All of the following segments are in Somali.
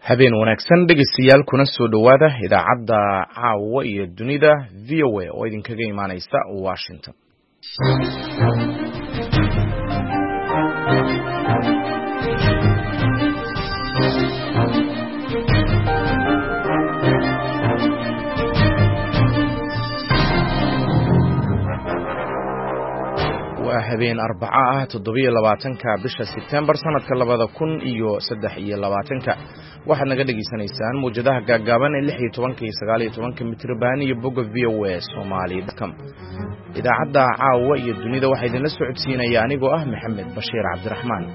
habeen wanaagsan dhegeystayaal kuna soo dhawaada idaacadda caawa iyo dunida VOA oo idinkaga imaaneysa Washington. habeen Arbaca 27 bisha September sanadka 2023 waxaad naga dhageysanaysaan muujadaha gaagaaban ee 16 iyo 19 mitirban iyo bogga VOA Somali.com. idaacadda caawa iyo dunida waxaa idinla socodsiinaya anigoo ah Maxamed Bashiir Cabdiraxmaan.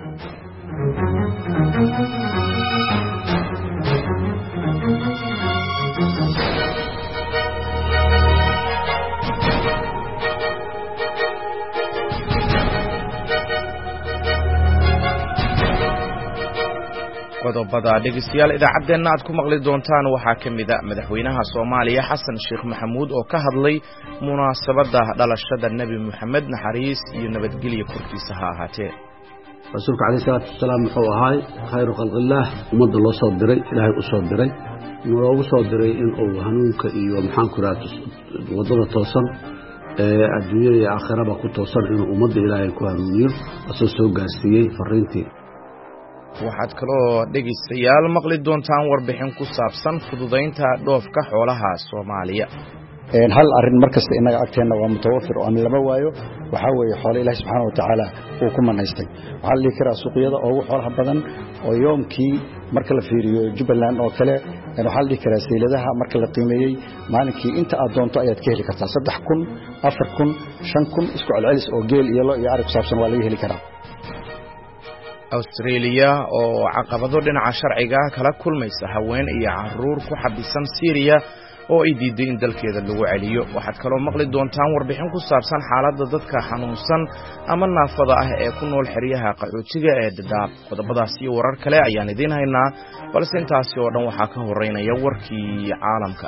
qodobada dhegeystayaal idaacadeena aad ku maqli doontaan waxaa kamid ah madaxweynaha Soomaaliya Xasan Sheekh Maxamuud oo ka hadlay munaasabada dhalashada Nabi Muhammad naxariis iyo nabadgelyo korkiisa ha ahaatee. rasuulka Cali salaatu wasalaam wuxuu ahaa khayru khalqillah umada loo soo diray Ilaahay u soo diray loogu soo diray in uu hanuunka iyo maxaan ku raadis wadada toosan adduunyada iyo aakhirada ku toosan in umada Ilaahay ku hanuuniyo asoo soo gaarsiiyay fariintii. waxaad kaloo dhegeystayaal maqli doontaan warbixin ku saabsan fududeynta dhoofka xoolaha Soomaaliya. hal arin markasta inaga agteena waa mutawafir oo aan lama waayo waxa weeye xoolo Ilaahay subxaanahu wa ta'ala uu ku manaystay waxa la kira suuqyada ugu xoolaha badan oo yoomkii marka la fiiriyo Jubbaland oo kale waxa la kira seeladaha marka la qiimeeyay maalinkii inta aad doonto ayaad ka heli kartaa 3000 4000 5000 isku celcelis oo geel iyo lo iyo arag saabsan waa laga heli karaa. Australia oo caqabado dhinaca sharciga kala kulmaysa haween iyo caruur ku xabisan Syria oo ay diiday in dalkeeda lagu celiyo. waxaad kaloo maqli doontaan warbixin ku saabsan xaaladda dadka xanuunsan ama naafada ah ee ku nool xeryaha qaxootiga ee Dadaab. qodobadaas iyo warar kale ayaan idin haynaa balse intaasi oo dhan waxaa ka horeynaya warkii caalamka.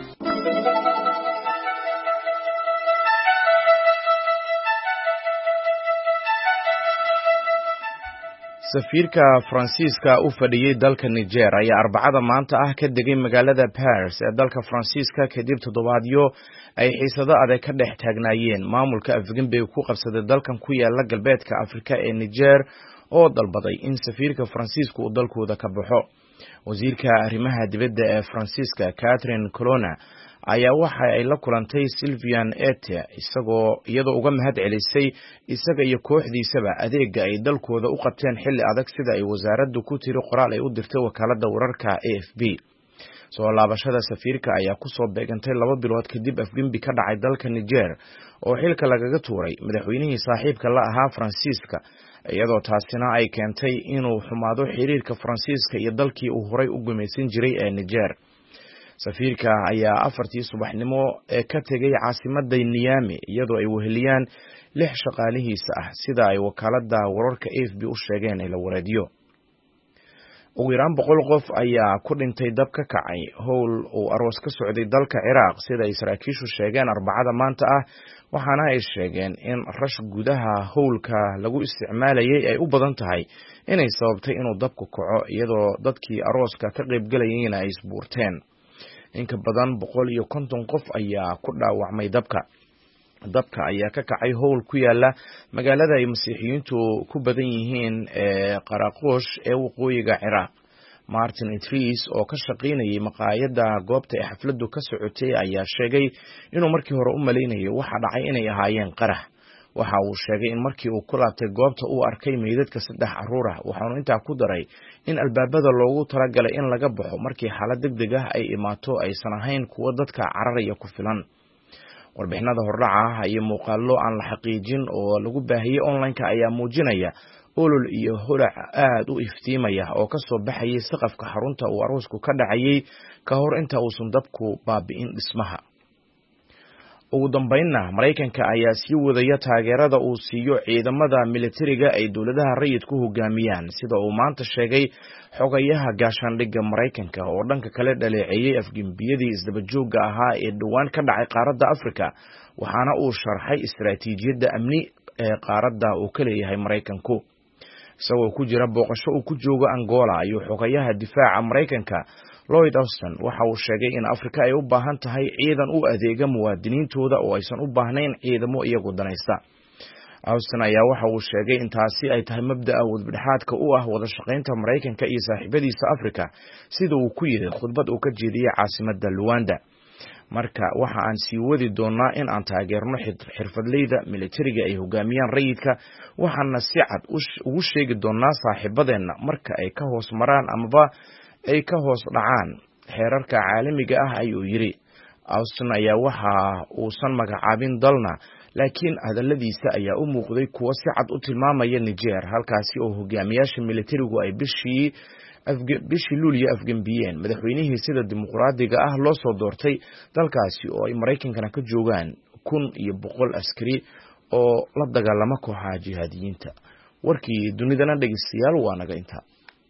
safiirka Faransiiska u fadhiyay dalka Niger ayaa Arbacada maanta ah ka degay magaalada Paris ee dalka Faransiiska kadib toddobaadyo ay xiisado adag ka dhex taagnaayeen maamulka Afgembi ku qabsaday dalkan ku yaala galbeedka Afrika ee Niger oo dalbaday in safiirka Faransiisku uu dalkooda ka baxo. wasiirka arrimaha dibadda ee Faransiiska Catherine Colonna ayaa waxa ay la kulantay Sylvain Ete iyadoo uga mahad celisay isaga iyo kooxdiisaba adeega ay dalkooda u qabteen xilli adag sida ay wasaaraddu ku tiri qoraal ay u dirtay wakaaladda wararka AFP. soo laabashada safiirka ayaa ku soo beegantay 2 bilood kadib Afgembi ka dhacay dalka Niger oo xilka lagaga tuuray madaxweynihii saaxiibka la ahaa Faransiiska iyadoo taasina ay keentay inuu xumaado xiriirka Faransiiska iyo dalkii uu horay u gumaysan jiray ee Niger. safiirka ayaa 4 subaxnimo ka tagay caasimadda Niamey iyadoo ay weheliyaan 6 shaqaalihiisa ah sida ay wakaaladda wararka AFP u sheegeen la waradiyo. ugu yaraan 100 qof ayaa ku dhintay dab ka kacay howl oo aroos ka socday dalka Iraq sida ay saraakiishu sheegeen Arbacada maanta ah waxaana ay sheegeen in rash gudaha howlka lagu isticmaalayay ay u badan tahay inay sababtay inuu dabku kaco iyadoo dadkii arooska ka qayb galayeen ay isbuurteen. in ka badan 150 qof ayaa ku dhaawacmay dabka ayaa ka kacay howl ku yaala magaalada ay Masiixiyiintu ku badan yihiin ee Qaraqoosh ee waqooyiga Iraq. Martin Idris oo ka shaqeynayay maqaayadda goobta ee xafladdu ka socotay ayaa sheegay inuu markii hore u maleynayay waxa dhacay inay ahaayeen qarax. waxa uu sheegay in markii uu ku laabtay goobta uu arkay meydadka 3 caruur ah waxaanu intaa ku daray in albaabada loogu talagalay in laga baxo markii xaalad degdeg ah ay imaato aysan ahayn kuwa dadka cararaya ku filan. warbixinada hordhaca ah iyo muuqaallo aan la xaqiijin oo lagu baahiyay online-ka ayaa muujinaya olol iyo holac aad u iftiimaya oo ka soo baxayay saqafka xarunta uu aroosku ka dhacayay ka hor inta uusan dabku baabi'in dhismaha. ugu dambeynna Mareykanka ayaa sii wadaya taageerada uu siiyo ciidamada militariga ay dawladaha rayidku hogaamiyaan sida uu maanta sheegay xogayaha gaashaandhigga Mareykanka oo dhanka kale dhaleeceeyay afgembiyadii isdabajooga ahaa ee dhawaan ka dhacay qaaradda Afrika waxaana uu sharxay istiraatiijiyadda amni ee qaaradda uu ka leeyahay Mareykanku. isagoo ku jira booqasho uu ku joogo Angola ayuu xogayaha difaaca Mareykanka Lloyd Austin waxa uu sheegay in Afrika ay u baahan tahay ciidan u adeega muwaadiniintooda oo aysan u baahnayn ciidamo iyagu danaysta. Austin ayaa waxa uu sheegay in taasi ay tahay mabda'a wadbadhaadka u ah wada shaqaynta Mareykanka iyo saaxiibadiisa Afrika sida uu ku yiri khudbad uu ka jeediyay caasimadda Luanda. Marka waxa aan sii wadi doonaa in aan taageerno xirfadleyda militariga ay hogaamiyaan rayidka waxaana si cad ugu sheegi doonaa saaxiibadeena marka ay ka hoos maraan amaba ay ka hoos dhacaan xeerarka caalamiga ah ayuu yiri. Austin ayaa waxa uusan magacaabin dalna laakiin hadaladiisa ayaa u muuqday kuwo si cad u tilmaamaya Niger halkaasi oo hogaamiyaasha militarigu ay bishii Luulyo afgambiyeen madaxweynihii sida dimuqraadiga ah loo soo doortay dalkaasi oo ay Mareykankana ka joogaan 1,100 askari oo la dagaalama kooxaha jihaadiyiinta. warkii dunidana dhageystayaal waa naga intaa.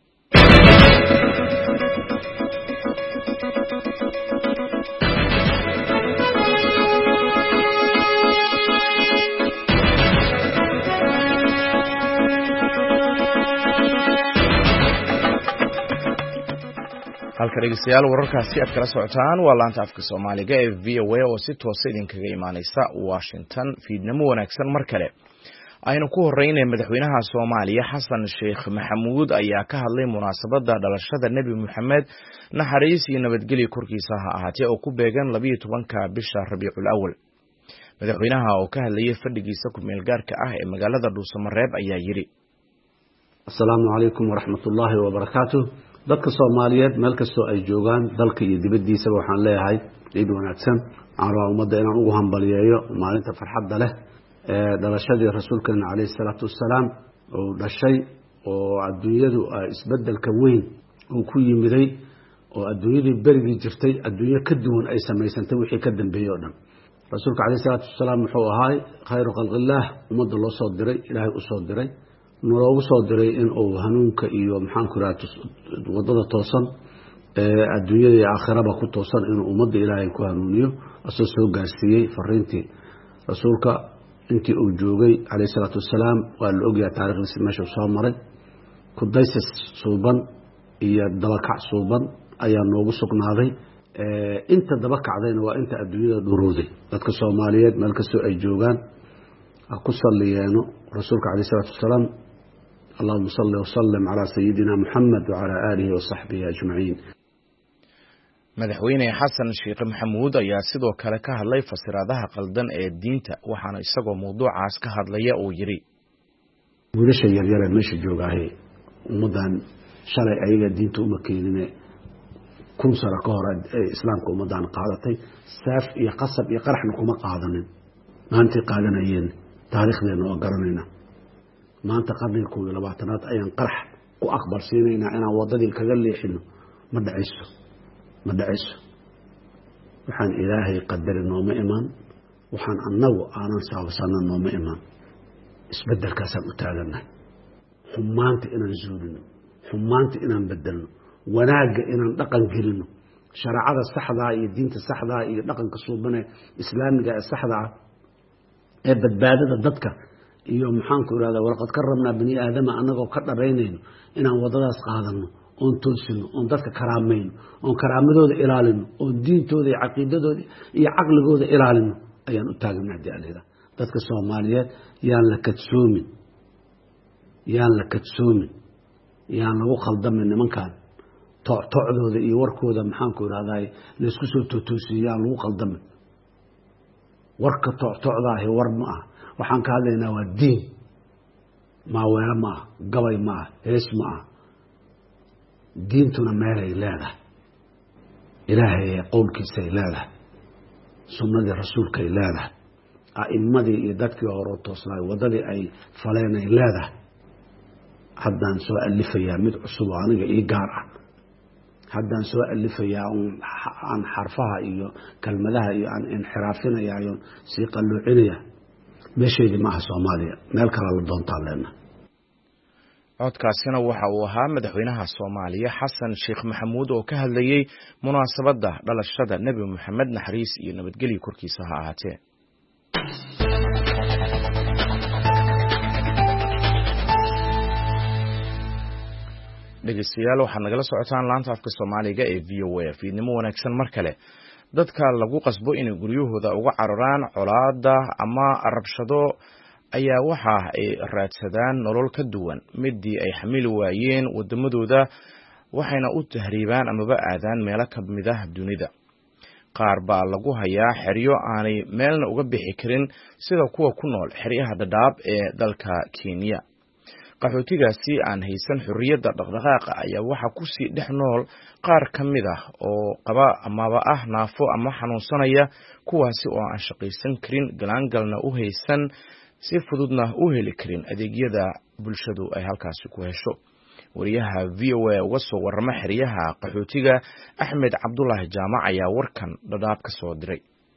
halka dhageystayaal wararkaasi aad kala socotaan waa laanta afka Soomaaliga ee VOA oo si toos ah idinkaga imaanaysa Washington. fiidnimo wanaagsan mar kale. aynu ku horeynay madaxweynaha Soomaaliya Xasan Sheekh Maxamuud ayaa ka hadlay munaasabada dhalashada Nabi Muhammad naxariis iyo nabadgelyo korkiisa ha ahaatee oo ku beegan 12ka bisha Rabiicul Awwal. madaxweynaha oo ka hadlayay fadhigiisa ku meel gaarka ah ee magaalada Dhuusamareeb ayaa yiri: Assalaamu alaykum wa rahmatullahi wa barakatuh. dadka Soomaaliyeed meel kastoo ay joogaan dalka iyo dibaddiisa waxaan leeyahay ciid wanaagsan. aan rabaa ummadda inaan ugu hambaliyeeyo maalinta farxadda leh ee dhalashadii rasuulkeena calayhi salaatu wassalaam oo dhashay oo adduunyadu isbeddelka weyn uu ku yimiday oo adduunyadii berigii jirtay adduunyo ka duwan ay samaysantay wixii ka dambeeyay oo dhan. rasuulka calayhi salaatu wassalaam wuxuu ahaa khayru khalqillaah ummadda loo soo diray ilaahay u soo diray loogu soo diray in uu hanuunka iyo maxaan ku raad wadada toosan ee adduunyada iyo aakhiraba ku toosan inuu ummadda ilaahay ku hanuuniyo asoo soo gaarsiiyay fariintii rasuulka intii uu joogay calayhi salaatu wassalaam waa la ogyahay taariikhdiisa meesha soo maray ku daysas suuban iyo dabakac suuban ayaa noogu sugnaaday inta dabakacdayna waa inta adduunyada dhurooday. dadka Soomaaliyeed meel kastoo ay joogaan ku salliyeeno rasuulka calayhi salaatu wassalaam. اللهم صل وسلم على سيدنا محمد وعلى آله وصحبه أجمعين. madaxweyne Xasan Sheekh Maxamuud ayaa sidoo kale ka hadlay fasiraadaha qaldan ee diinta waxaana isagoo mowduucaas ka hadlaya oo yiri: wiilasha yaryar ee meesha joogaahay ummadan shalay ayaga diinta uma keenine 1000 sano ka hor ee islaamka ummadan qaadatay saaf iyo qasab iyo qaraxna kuma qaadanin maanta qaadanayeen taariikhdeena oo garanayna maanta qarniga 20aad ayaan qarax ku aqbalsiinayna inaan wadadii kaga leexino ma dhacayso waxaan ilaahay qadarin nooma iman waxaan annagu aanan saabsana nooma iman isbeddelkaasaan u taaganahay xumaanta inaan zuulino xumaanta inaan bedelno wanaagga inaan dhaqan gelino shariicada saxda iyo diinta saxda iyo dhaqanka suubane islaamiga ee saxda ee badbaadada dadka iyo maxaan ku iraahdaa warqad ka rabnaa bani aadama anagoo ka dhareynayno inaan wadadaas qaadano oon toosino oon dadka karaamayno oon karaamadooda ilaalino oon diintooda iyo caqiidadooda iyo caqligooda ilaalino ayaan u taagnaa daalida. dadka Soomaaliyeed yaan la kadsoomin yaan lagu khaldamin nimankan tocdooda iyo warkooda maxaan ku iraahdaa la isku soo toosiyaan lagu khaldamin. warka tocdaahi war ma ah waxaan ka hadlaynaa waa diin ma weera ma gabay ma hees ma diintuna meelay leedahay ilaahay qowlkiisa leedahay sunnadii rasuulka leedahay a'immadii iyo dadkii hore toosnaa wadadii ay faleenay leedahay. haddaan soo alifayaa mid cusub aniga ii gaar ah haddaan soo alifayaa aan xarfaha iyo kelmadaha iyo aan inxiraafinayaa iyo sii qalluucinaya meesheedii maaha Soomaaliya meel kale la doontaa leena. codkaasina waxa uu ahaa madaxweynaha Soomaaliya Xasan Sheekh Maxamuud oo ka hadlayay munaasabada dhalashada Nabi Muhammad naxariis iyo nabadgelyo korkiisa ha ahaatee. dhegeystayaal waxaad nagala socotaan laanta afka Soomaaliga ee VOA fiidnimo wanaagsan mar kale dadka lagu qasbo inay guryahooda uga cararaan colaada ama rabshado ayaa waxa ay raadsadaan nolol ka duwan midii ay xamil waayeen wadamadooda waxayna u tahriibaan ama aadaan meelo ka mid ah dunida qaar baa lagu hayaa xeryo aanay meelna uga bixi karin sida kuwa ku nool xeryaha Dadaab ee dalka Kenya qaxootigaasi aan haysan xurriyadda dhaqdhaqaaqa ayaa waxa ku sii dhex nool qaar ka mid ah oo qaba amaba ah naafo ama xanuunsanaya kuwaasi oo aan shaqaysan karin galaangalna u haysan si fududna u heli karin adeegyada bulshadu ay halkaasi ku hesho wariyaha VOA uga soo warrama xeryaha qaxootiga Axmed Cabdullaahi Jaamac ayaa warkan Dadaab ka soo diray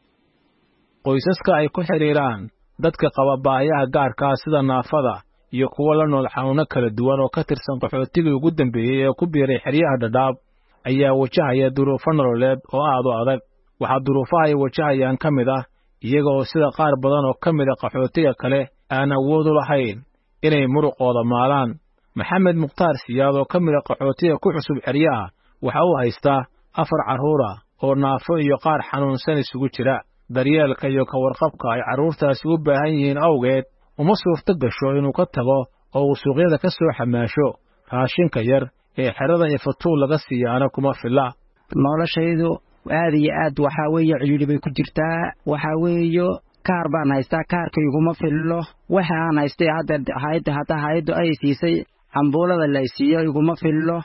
qoysaska ay ku xiriiraan dadka qaba baahiyaha gaarka ah sida naafada iyo kuwa la nool xanuuno kala duwan oo ka tirsan qaxootiga ugu dambeeyay ee ku biiray xeryaha Dadaab ayaa wajahaya duruufo nololeed oo aad u adag waxa duruufaha ay wajahayaan ka mid ah iyaga oo sida qaar badan oo ka mid ah qaxootiga kale aan awood u lahayn inay muruqooda maalaan Maxamed Muqtaar Siyaad oo ka mid ah qaxootiga ku cusub xeryaha waxa uu haystaa 4 carruur ah oo naafo iyo qaar xanuunsan isugu jira daryeelka iyo ka warqabka ay carruurtaasi u baahan yihiin awgeed uma suurto gasho inuu ka tago oo uu suuqyada ka soo xamaasho raashinka yar ee xerada iyo fatuul laga siiyaana kuma filla noloshaydu aad iyo aad waxa weeye ciriiri bay ku jirtaa waxa weeyo kaar baan haystaa kaarkayguma fillo waxa aan haystay hadda hay'addu ay siisay ambuulada la siiyo iguma fillo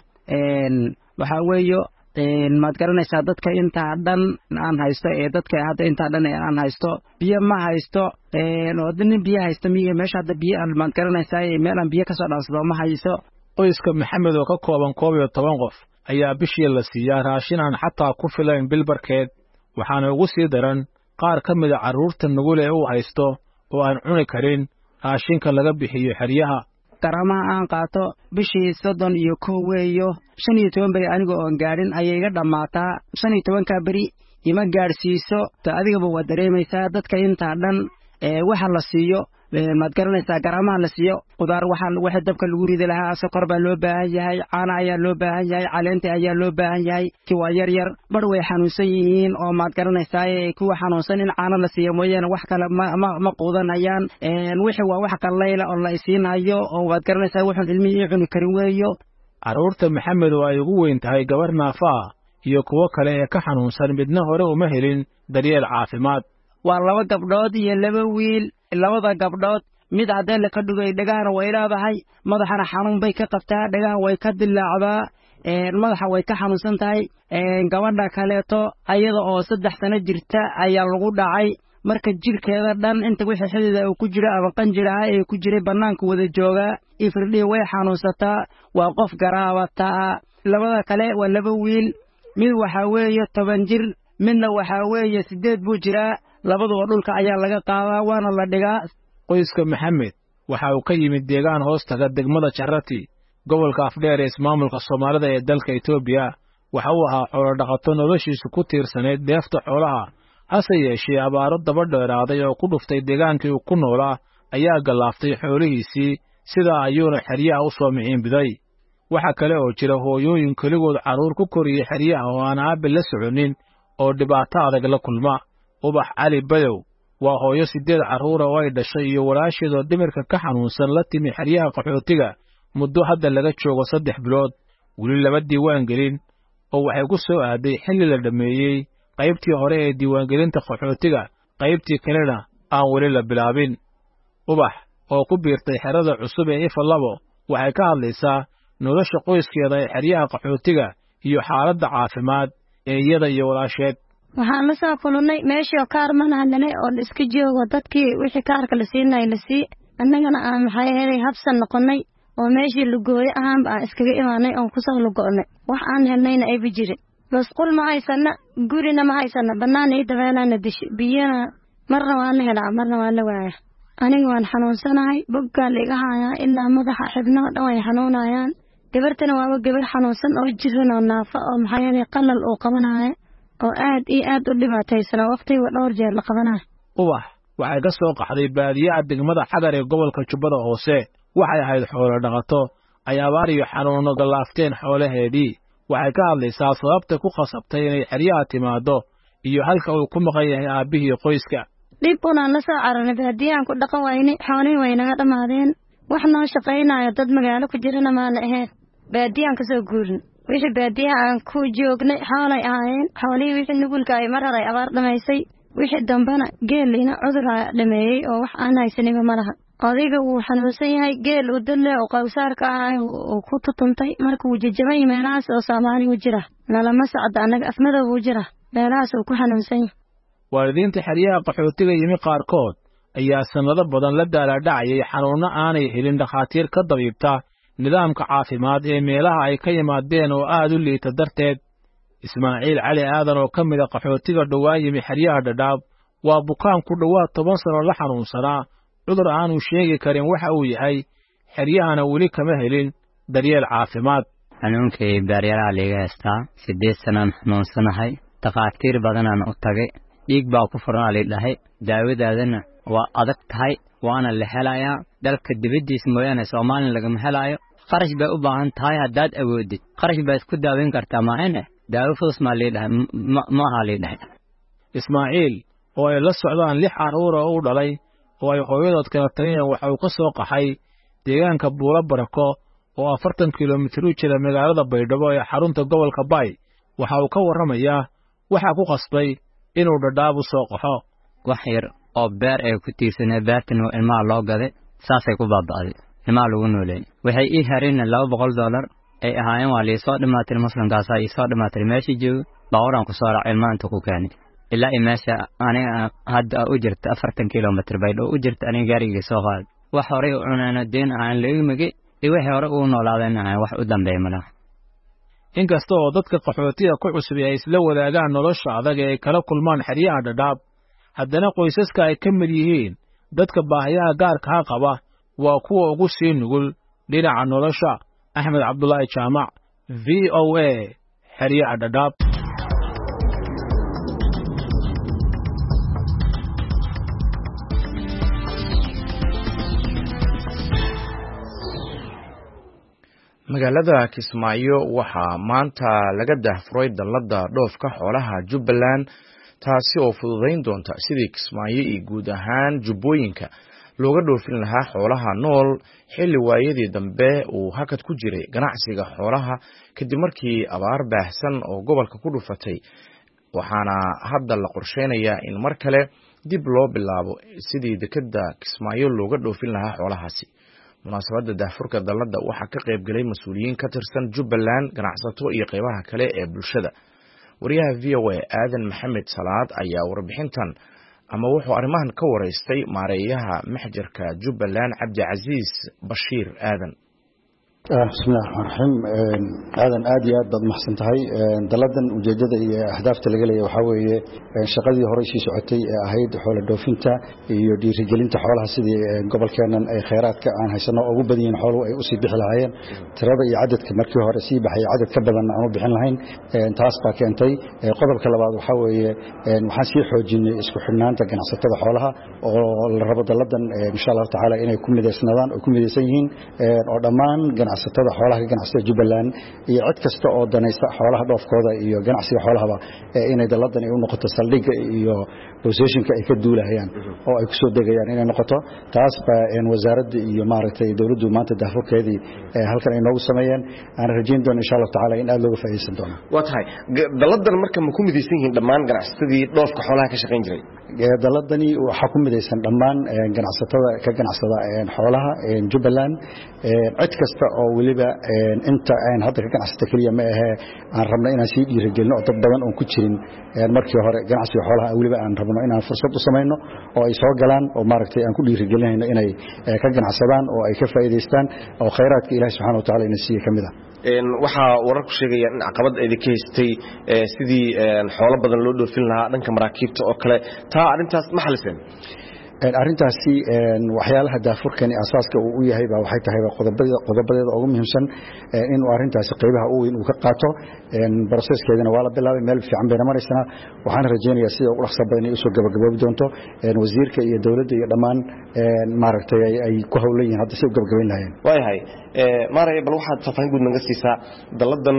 waxa weeyo maad garanaysaa dadka inta dhan aan haysto ee dadka hadda inta dhan aan haysto biyo ma haysto oo nin biyo haysto miyiga meesha hadda biyo aan maad garanaysaa meel aan biyo ka soo dhaansado ma haysto qoyska Maxamed oo ka kooban 12 qof ayaa bishii la siiyaa raashin aan xataa ku filayn bilbarkeed waxaana ugu sii daran qaar ka mid ah carruurta nugul ee uu haysto oo aan cuni karin raashinka laga bixiyo xeryaha karamaha aan qaato bishii 31 weeyo 15 bari aniga oo gaarin ayay iga dhamaataa 15ka bari ima gaarsiiso ta adigaba waa dareemaysaa dadka inta dhan waxa la siiyo maad garanaysaa karamaha la siiyo qudaar waxa dabka lagu ridi lahaa sokor baa loo baahan yahay caana ayaa loo baahan yahay caleenta ayaa loo baahan yahay kuwa yar bar way xanuunsan yihiin oo maad garanaysaa kuwa xanuunsan in caana la siiyo mooyaan wax kale ma quudanayaan wixii waa wax kaleyla oo la isiinayo oo waad garanaysaa wuxuu ilmihii cuni karin weeyo carruurta Maxamed oo ay ugu weyn tahay gabar naafa iyo kuwa kale ee ka xanuunsan midna hore uma helin daryeel caafimaad waa 2 gabdhood iyo 2 wiil labada gabdhood mid cadeen ka dhigay dhagaana way leedahay madaxana xanuun bay ka qabtaa dhagaha way ka dilaacdaa madaxa way ka xanuunsan tahay gabadha kaleeto ayada oo 3 sano jirta ayaa lagu dhacay marka jirkeeda dhan inta wixii xidida uu ku jira ama qanjiraha ee ku jiray banaanka wada jooga ifridii way xanuunsataa waa qof garaabata labada kale waa 2 wiil mid waxa weeye 10 jir midna waxa weeye 8 buu jiraa labaduba dhulka ayaa laga qaadaa waana la dhigaa qoyska Maxamed waxa uu ka yimid deegaan hoostaga degmada Charati gobolka Afdheer ee ismaamulka Soomaalida ee dalka Itoobiya waxa uu ahaa xoolo dhaqato noloshiisu ku tiirsaneyd deefta xoolaha hase yeeshee abaaro daba dheeraaday oo ku dhuftay deegaankii uu ku noolaa ayaa galaaftay xoolihiisii sidaa ayuuna xeryaha u soo miciinbiday waxa kale oo jira hooyooyin keligood carruur ku koriyay xeryaha oo aan aabe la soconin oo dhibaato adag la kulma ubax cali badow waa hooyo 8 carruur oo ay dhashay iyo walaasheed oo dhimirka ka xanuunsan la timi xeryaha qaxootiga muddo hadda laga joogo 3 bilood weli laba diiwaan gelin oo waxay ku soo aaday xilli la dhameeyay qaybtii hore ee diiwaangelinta qaxootiga qaybtii kalena aan weli la bilaabin ubax oo ku biirtay xerada cusub ee Ifalabo waxay ka hadlaysaa nolosha qoyskeeda ee xeryaha qaxootiga iyo xaaladda caafimaad ee iyada iyo walaasheed waxaan la soo kulunay meeshii kaar manahadnay oo iska joogo dadkii wixii kaarka la siinay la sii annagana aan maxay helay habsan noqonay oo meeshii la gooyay aan baa iskaga imaanay oo ku soo lugoonay wax aan helnayna ay bijire bas qul ma haysana gurina ma haysana banaanay dabeelana dish biyana marna waan helaa marna waan la waaya aniga waan xanuunsanahay boggaan iga hayaa ilaa madaxa xibnaha dhan way xanuunayaan gabartana waa gabar xanuunsan oo jiran oo naafa oo maxay helay qalal oo qabanaya oo aad u dhibaataysan waqtiga dhowr jeer la qabanayo ubax waxay ka soo qaxday baadiyaha degmada Xadar ee gobolka Jubbada Hoose waxay ahayd xoolo dhaqato ay abaar iyo xanuuno gallaafteen xoolaheedii. waxay ka hadlaysaa sababta ku khasabtay inay xeryaha timaado iyo halka uu ku maqan yahay aabbihii qoyska. dhib unaan la soo cararnay baadiyaan ku dhaqan waynay, xoolihii way naga dhammaadeen. wax noo shaqaynayo dad magaalo ku jirana maana ahayn. baadiyaan ka soo guurin. wixii baadiyaha aan ku joognay xoolay ahaayeen. xoolihii wixii nugulka ay mar haray abaar dhamaysay. wixii dambana geelina cudur dhameeyey oo wax aan haysaniba ma laha. odayga wuu xanuunsan yahay, geel uu dalle oo qawsaarka ah uu ku tutuntay marka uu jajabay meelahaas oo Soomaali u jira. nalama socda anaga afmada uu jira meelahaas uu ku xanuunsan yahay. waalidiinta xeryaha qaxootiga yimi qaarkood ayaa sanado badan la daaladhacayay xanuuno aanay helin dhakhaatiir ka dabiibta nidaamka caafimaad ee meelaha ay ka yimaadeen oo aad u liita darteed. Ismaaciil Cali Aadan oo ka mid ah qaxootiga dhowaan yimi xeryaha Dhadhaab waa bukaan ku dhowaad 10 sano la xanuunsanaa cudur aanu sheegi karin waxa uu yahay. xeryahana weli kama helin daryeel caafimaad. xanuunkay baaryaraha laga haystaa 8 sano xanuunsanahay. dhakhaatiir badanaan u tagay, dhiig baa ku furan la dhahay, daawadaadana waa adag tahay, waana la helayaa dalka dibadiisa mooyaane Soomaaliya lagama helayo. qarash bay u baahan tahay haddaad awoodid, qarash baad ku daaweyn kartaa maahane daawo fudus ma leedahay ma aha leedahay. Ismaaciil oo ay la socdaan 6 carruur oo u dhalay oo ay hooyadood kala tageen waxa uu ka soo qaxay deegaanka Buula Barako oo 40 kiiloomitir u jira magaalada Baydhabo ee xarunta gobolka Bay. waxa uu ka warramayaa waxa ku qasbay inuu Dhadhaab u soo qaxo. wax yar oo beer ay ku tiirsanay beertan oo ilmaha loo gaday saasay ku baaba'day. ilmaha lagu nooleeyay waxay ii hareen $200 ay ahaayeen waa liisoo dhimaatay muslimkaas ay soo dhimaatay meeshii joogo baawaran ku soo raacay ilmaha inta ku keenay ilaa meesha aniga hadda u jirta 40 kiiloomitir Baydhabo u jirta aniga gaariga soo qaad. wax hore u cunana deen aan leeyimay iyo wax hore u noolaadeen wax u dambeeyay malaha. inkasta oo dadka qaxootiga ku cusub ay isla wadaagaan nolosha adag ee kala kulmaan xeryaha Dhadhaab, haddana qoysaska ay ka mid yihiin dadka baahiyaha gaarka ah qaba waa kuwa ugu sii nugul dhinaca nolosha. Axmed Cabdullaahi Jaamac, VOA, xeryaha Dhadhaab. magaalada Kismaayo waxaa maanta laga daahfuray dallada dhoofka xoolaha Jubbaland, taasi oo fududeyn doonta sidii Kismaayo iyo guud ahaan jubbooyinka looga dhoofin lahaa xoolaha nool xilli waayadii dambe uu hakad ku jiray ganacsiga xoolaha kadib markii abaar baahsan oo gobolka ku dhufatay. waxaana hadda la qorsheynayaa in mar kale dib loo bilaabo sidii dekedda Kismaayo looga dhoofin lahaa xoolahaasi. munaasabadda daahfurka dallada waxaa ka qayb galay mas'uuliyiin ka tirsan Jubbaland, ganacsato iyo qaybaha kale ee bulshada. wariyaha VOA Aadan Maxamed Salaad ayaa warbixintan wuxuu arrimahan ka wareystay maareeyaha maxjarka Jubbaland Cabdicasiis Bashiir Aadan. bismillaah ar-rahmaan ar-rahiim. aadan aad iyo aad baad mahadsan tahay. daladan ujeedada iyo ahdaafta laga leeyahay waxa weeye shaqadii hore sii socotay ee ahayd xoolo dhoofinta iyo dhiirigelinta xoolaha sidii gobolkeenan ay kheyraadka aan haysano ugu badan yihiin xooluhu ay u sii bixi lahaayeen. tirada iyo cadadka markii hore sii baxay cadad ka badan aan u bixin lahayn. taas baa keentay. qodobka labaad waxa weeye waxaan sii xoojinay isku xidhnaanta ganacsatada xoolaha oo la rabo daladan insha Allah taala inay ku mideysnaadaan oo ku mideysan yihiin oo dhammaan ganacsatada xoolaha ka ganacsada Jubbaland iyo cid kasta oo danaysa xoolaha dhoofkooda iyo ganacsiga xoolahaba inay daladan ay u noqoto saldhigga iyo positionka ay ka duulayaan oo ay ku soo degayaan inay noqoto. taas baa wasaaradda iyo maaragtay dawladdu maanta daahfurkeedii halkan ay noogu sameeyeen. aan rajayn doono insha Allah taala in aad looga faa'iideysan doono. waa tahay daladan marka ma ku mideysan yihiin dhammaan ganacsatadii dhoofka xoolaha ka shaqeyn jiray? daladani waxa ku mideysan dhammaan ganacsatada ka ganacsada xoolaha Jubbaland. cid kasta oo waliba inta aan hadda ka ganacsata kaliya ma aha aan rabno inaan sii dhiirigelino dad badan oo ku jirin markii hore ganacsiga xoolaha waliba aan rabno inaan fursad u sameeyno oo ay soo galaan oo maaragtay aan ku dhiirigelinayno inay ka ganacsadaan oo ay ka faa'iideystaan oo kheyraadka Ilaahay subxaanahu wa ta'ala inay siiyo kamid ah. waxa wararku sheegayaan in caqabad ay ka haystay sidii xoolo badan loo dhoofin lahaa dhanka maraakiibta oo kale taa arintaas ma xaliseen? arrintaasi waxyaalaha daafurkani asaaska uu u yahay baa waxay tahay qodobadeeda ugu muhiimsan inuu arrintaasi qaybaha u weyn uu ka qaato processkeedana waa la bilaabay meel fiican bayna maraysana waxaan rajaynayaa sida ugu dhaqso badan ay usoo gabagaboobi doonto wasiirka iyo dowladda iyo dhammaan maaragtay ay ku howlan yihiin hadda si u gabagabayn lahayeen waayahay maaraya bal waxaad faahfaahin guud naga siisaa dalladan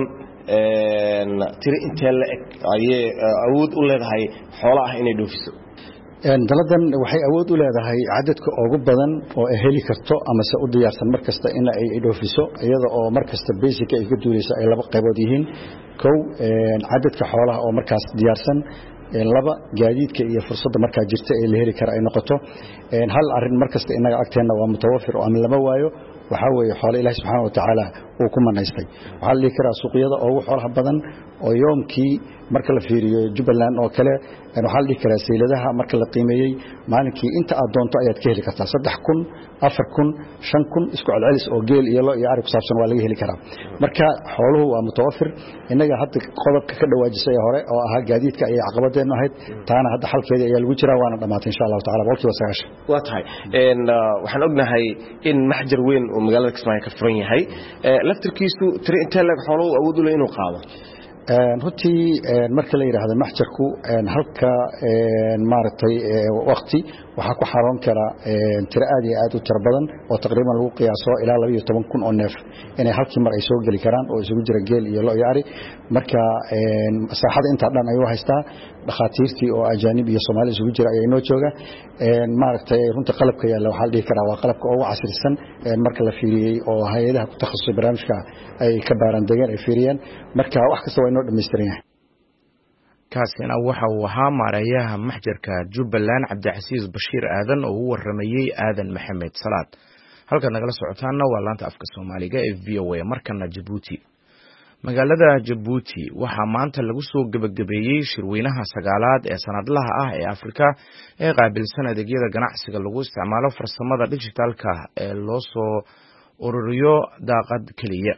tiro intee la eg ayay awood u leedahay xoolo ah inay dhoofiso daladan waxay awood u leedahay cadadka ugu badan oo ay heli karto ama se u diyaarsan markasta in ay dhoofiso iyada oo markasta basic ay ka duulayso ay laba qaybood yihiin kow cadadka xoolaha oo markaas diyaarsan laba gaadiidka iyo fursadda markaa jirta ee la heli kara ay noqoto hal arrin markasta inaga agteenna waa mutawafir oo aan lama waayo waxaa weeye xoolo ilaahi subxaana watacaala uu ku manaystay waxaa la dhihi karaa suuqyada ugu xoolaha badan oo yoomkii marka la fiiriyo Jubbaland oo kale waxaa la dhihi karaa sayladaha marka la qiimeeyey maalinkii inta aad doonto ayaad ka heli kartaa 3,000 4,000 5,000 isku celcelis oo geel iyo lo iyo ari ku saabsan waa laga heli karaa marka xooluhu waa mutawafir inaga hadda qodobka ka dhawaajisay hore oo ahaa gaadiidka ay caqabadeenu ahayd taana hadda xalkeeda ayaa lagu jiraa waana dhamaatay insha Allah taala boqolkiiba 9 waa tahay waxaan ognahay in maxjar weyn oo magaalada Kismaayo ka furan yahay laftirkiisu tiri intee lag xooluhu awood u leeyahay inuu qaado runtii marka la yiraahdo maxjarku halka maartay waqti waxa ku xaroon kara tiro aad iyo aad u tiro badan oo taqriiban lagu qiyaaso ilaa 12,000 oo neef inay halkii mar ay soo gali karaan oo isugu jira geel iyo lo iyo ari marka saaxada inta dhan ay u haystaa dhaqaatiirtii oo ajaanib iyo Soomaali isugu jira ay noo jooga maartay runtii qalabka yaala waxa la dhihi karaa waa qalabka ugu casrisan marka la fiiriyay oo hay'adaha ku takhasusay barnaamijka ay ka baaran degan ay fiiriyeen marka wax kasta waa inoo dhameystiran yahay kaasina waxa uu ahaa maareeyaha maxjarka Jubbaland Cabdicasiis Bashiir Aadan oo u waramayay Aadan Maxamed Salaad halka nagala socotaana waa laanta afka Soomaaliga ee VOA markana Djibouti magaalada Djibouti waxa maanta lagu soo gabagabeeyay shirweynaha sagaalaad ee sanadlaha ah ee Afrika ee qaabilsan adeegyada ganacsiga lagu isticmaalo farsamada digitalka ee loo soo ururiyo daaqad kaliya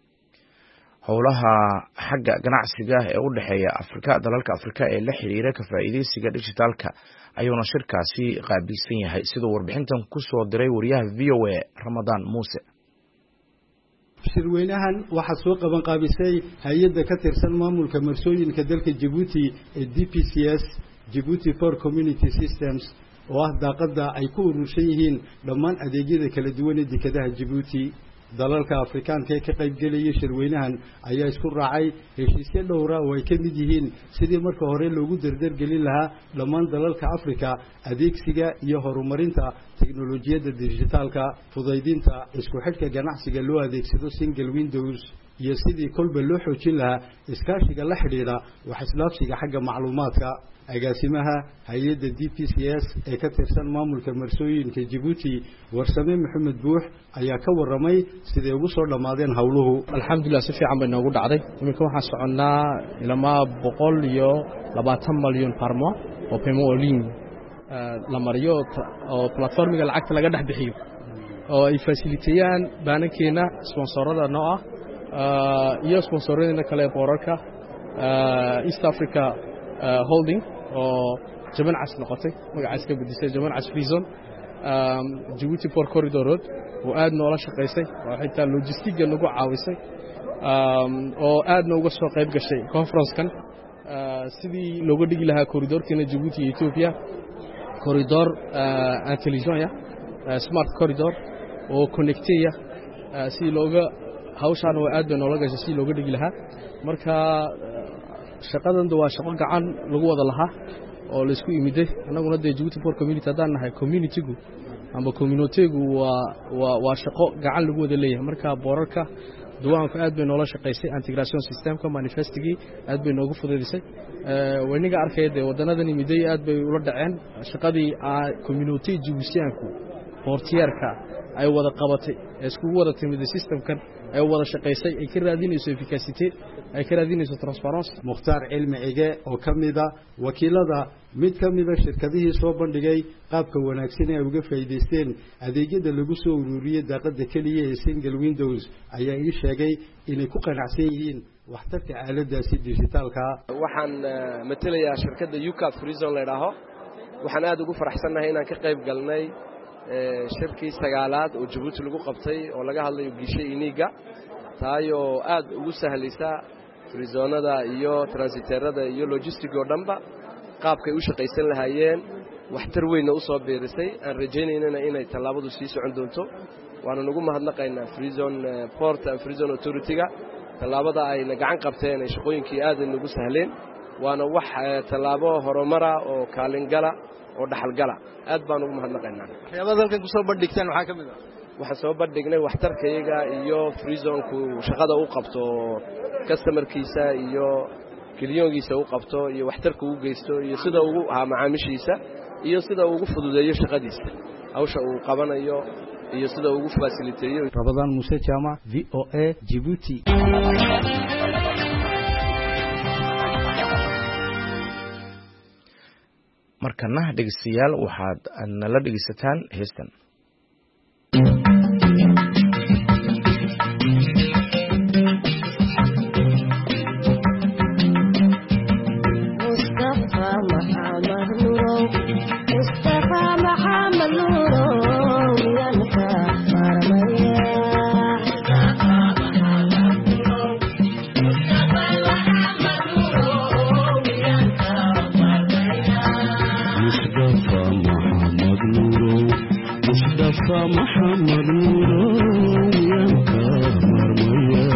howlaha xagga ganacsiga ee u dhaxeeya Afrika dalalka Afrika ee la xiriira ka faa'iideysiga digitalka ayuuna shirkaasi qaabilsan yahay sidoo warbixintan ku soo diray wariyaha VOA Ramadan Muuse shirweynahan waxa soo qaban qaabisay hay'adda ka tirsan maamulka marsooyinka dalka Djibouti ee DPCS Djibouti for Community Systems oo ah daaqada ay ku urursan yihiin dhammaan adeegyada kala duwan ee dekedaha Djibouti dalalka Afrikaanka ee ka qayb galaya shirweynahan ayaa isku raacay heshiisyo dhowr ah oo ay ka mid yihiin sidii marka hore loogu dardargelin lahaa dhammaan dalalka Afrika adeegsiga iyo horumarinta teknolojiyadda digitalka fudaydinta isku xidhka ganacsiga loo adeegsado single windows iyo sidii kolba loo xoojin lahaa iskaashiga la xidhiidha wax isdhaafsiga xagga macluumaadka agaasimaha hay'adda DPCS ee ka tirsan maamulka marsooyinka Djibouti warsame Maxamed Buux ayaa ka waramay sidee ugu soo dhamaadeen hawluhu alxamdulillah si fiican bay noogu dhacday iminka waxaan soconaa ilaa 120 milyan farmo oo payment en ligne la mariyo oo platformiga lacagta laga dhex bixiyo oo ay faciliteeyaan baanankeena sponsorada noo ah iyo sponsorada kale boorarka East Africa holding oo jaman cas noqotay magacaas ka bedisay jaman cas Frison Djibouti Port Corridor Road oo aad noola shaqeysay oo xitaa logistics nagu caawisay oo aad nooga soo qayb gashay conference-kan sidii looga dhigi lahaa corridor-keena Djibouti iyo Ethiopia corridor intelligent smart corridor oo connecteya si looga hawshan oo aad noola gashay si looga dhigi lahaa marka shaqadan waa shaqo gacan lagu wada lahaa oo la isku imiday anaguna Djibouti for community hadaan nahay community-gu ama community-gu waa shaqo gacan lagu wada leeyahay marka boorarka duwaanku aad bay noola shaqeysay integration systemka manifestigi aad bay noogu fududeysay wayniga arkayde wadanadan imiday aad bay ula dhaceen shaqadii community Djiboutianku portierka ay wada qabatay isku wada timid systemkan ay wada shaqeysay ay ka raadinayso efficacy ay ka raadinayso transparency Mukhtaar Cilmi Cige oo kamida wakiilada mid kamida shirkadihii soo bandhigay qaabka wanaagsan ee uga faa'iideysteen adeegyada lagu soo ururiyay daaqada kaliya ee single windows ayaa ii sheegay inay ku qanacsan yihiin waxtarka aaladaasi digitalka waxaan matalayaa shirkadda UCAP Frison leedahay waxaan aad ugu faraxsanahay inaan ka qayb galnay shirkii sagaalaad oo Djibouti lagu qabtay oo laga hadlayo gishe iniga taayoo aad ugu sahlaysa frizonada iyo transiterada iyo logistic oo dhanba qaabkay u shaqaysan lahaayeen waxtar weyn u soo beerisay aan rajaynayna inay talaabadu sii socon doonto waana nagu mahadnaqaynaa Frizon Port and Frizon Authority-ga talaabada ay gacan qabteen ay shaqooyinkii aad ugu sahleen waana wax talaabo horumar oo kaalin gala oo dhaxal gala aad baan ugu mahadnaqaynaa waxyaabaha halkan ku soo bandhigtaan waxa kamid ah waxaan soo bandhignay waxtarkayga iyo Frizonku shaqada uu qabto customerkiisa iyo kiliyoogiisa uu qabto iyo waxtarka uu geysto iyo sida uu macaamiishiisa iyo sida uu ugu fududeeyo shaqadiisa hawsha uu qabanayo iyo sida uu ugu faciliteeyo Ramadan Musa Jama VOA Djibouti markana dhegeystayaal waxaad nala dhegeysataan heestan محمد نورو ينكا مرميا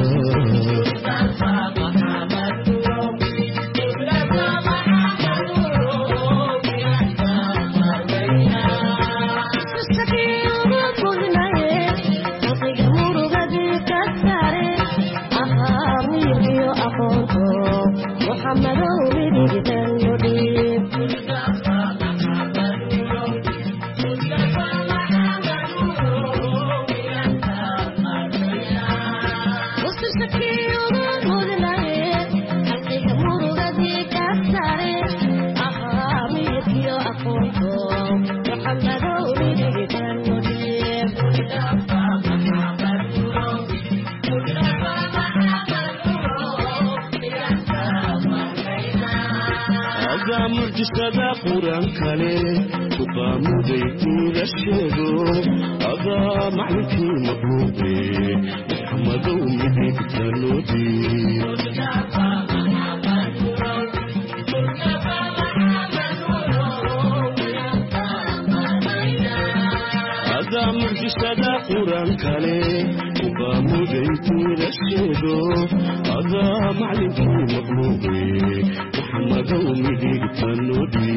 مرجسدا قران كله تقام بيتي للشهو أضا معلكي مطلوبي محمد ومدي تنودي أضا مرجسدا قران كله تقام بيتي للشهو أضا معلكي مطلوبي محمد ومدي تنودي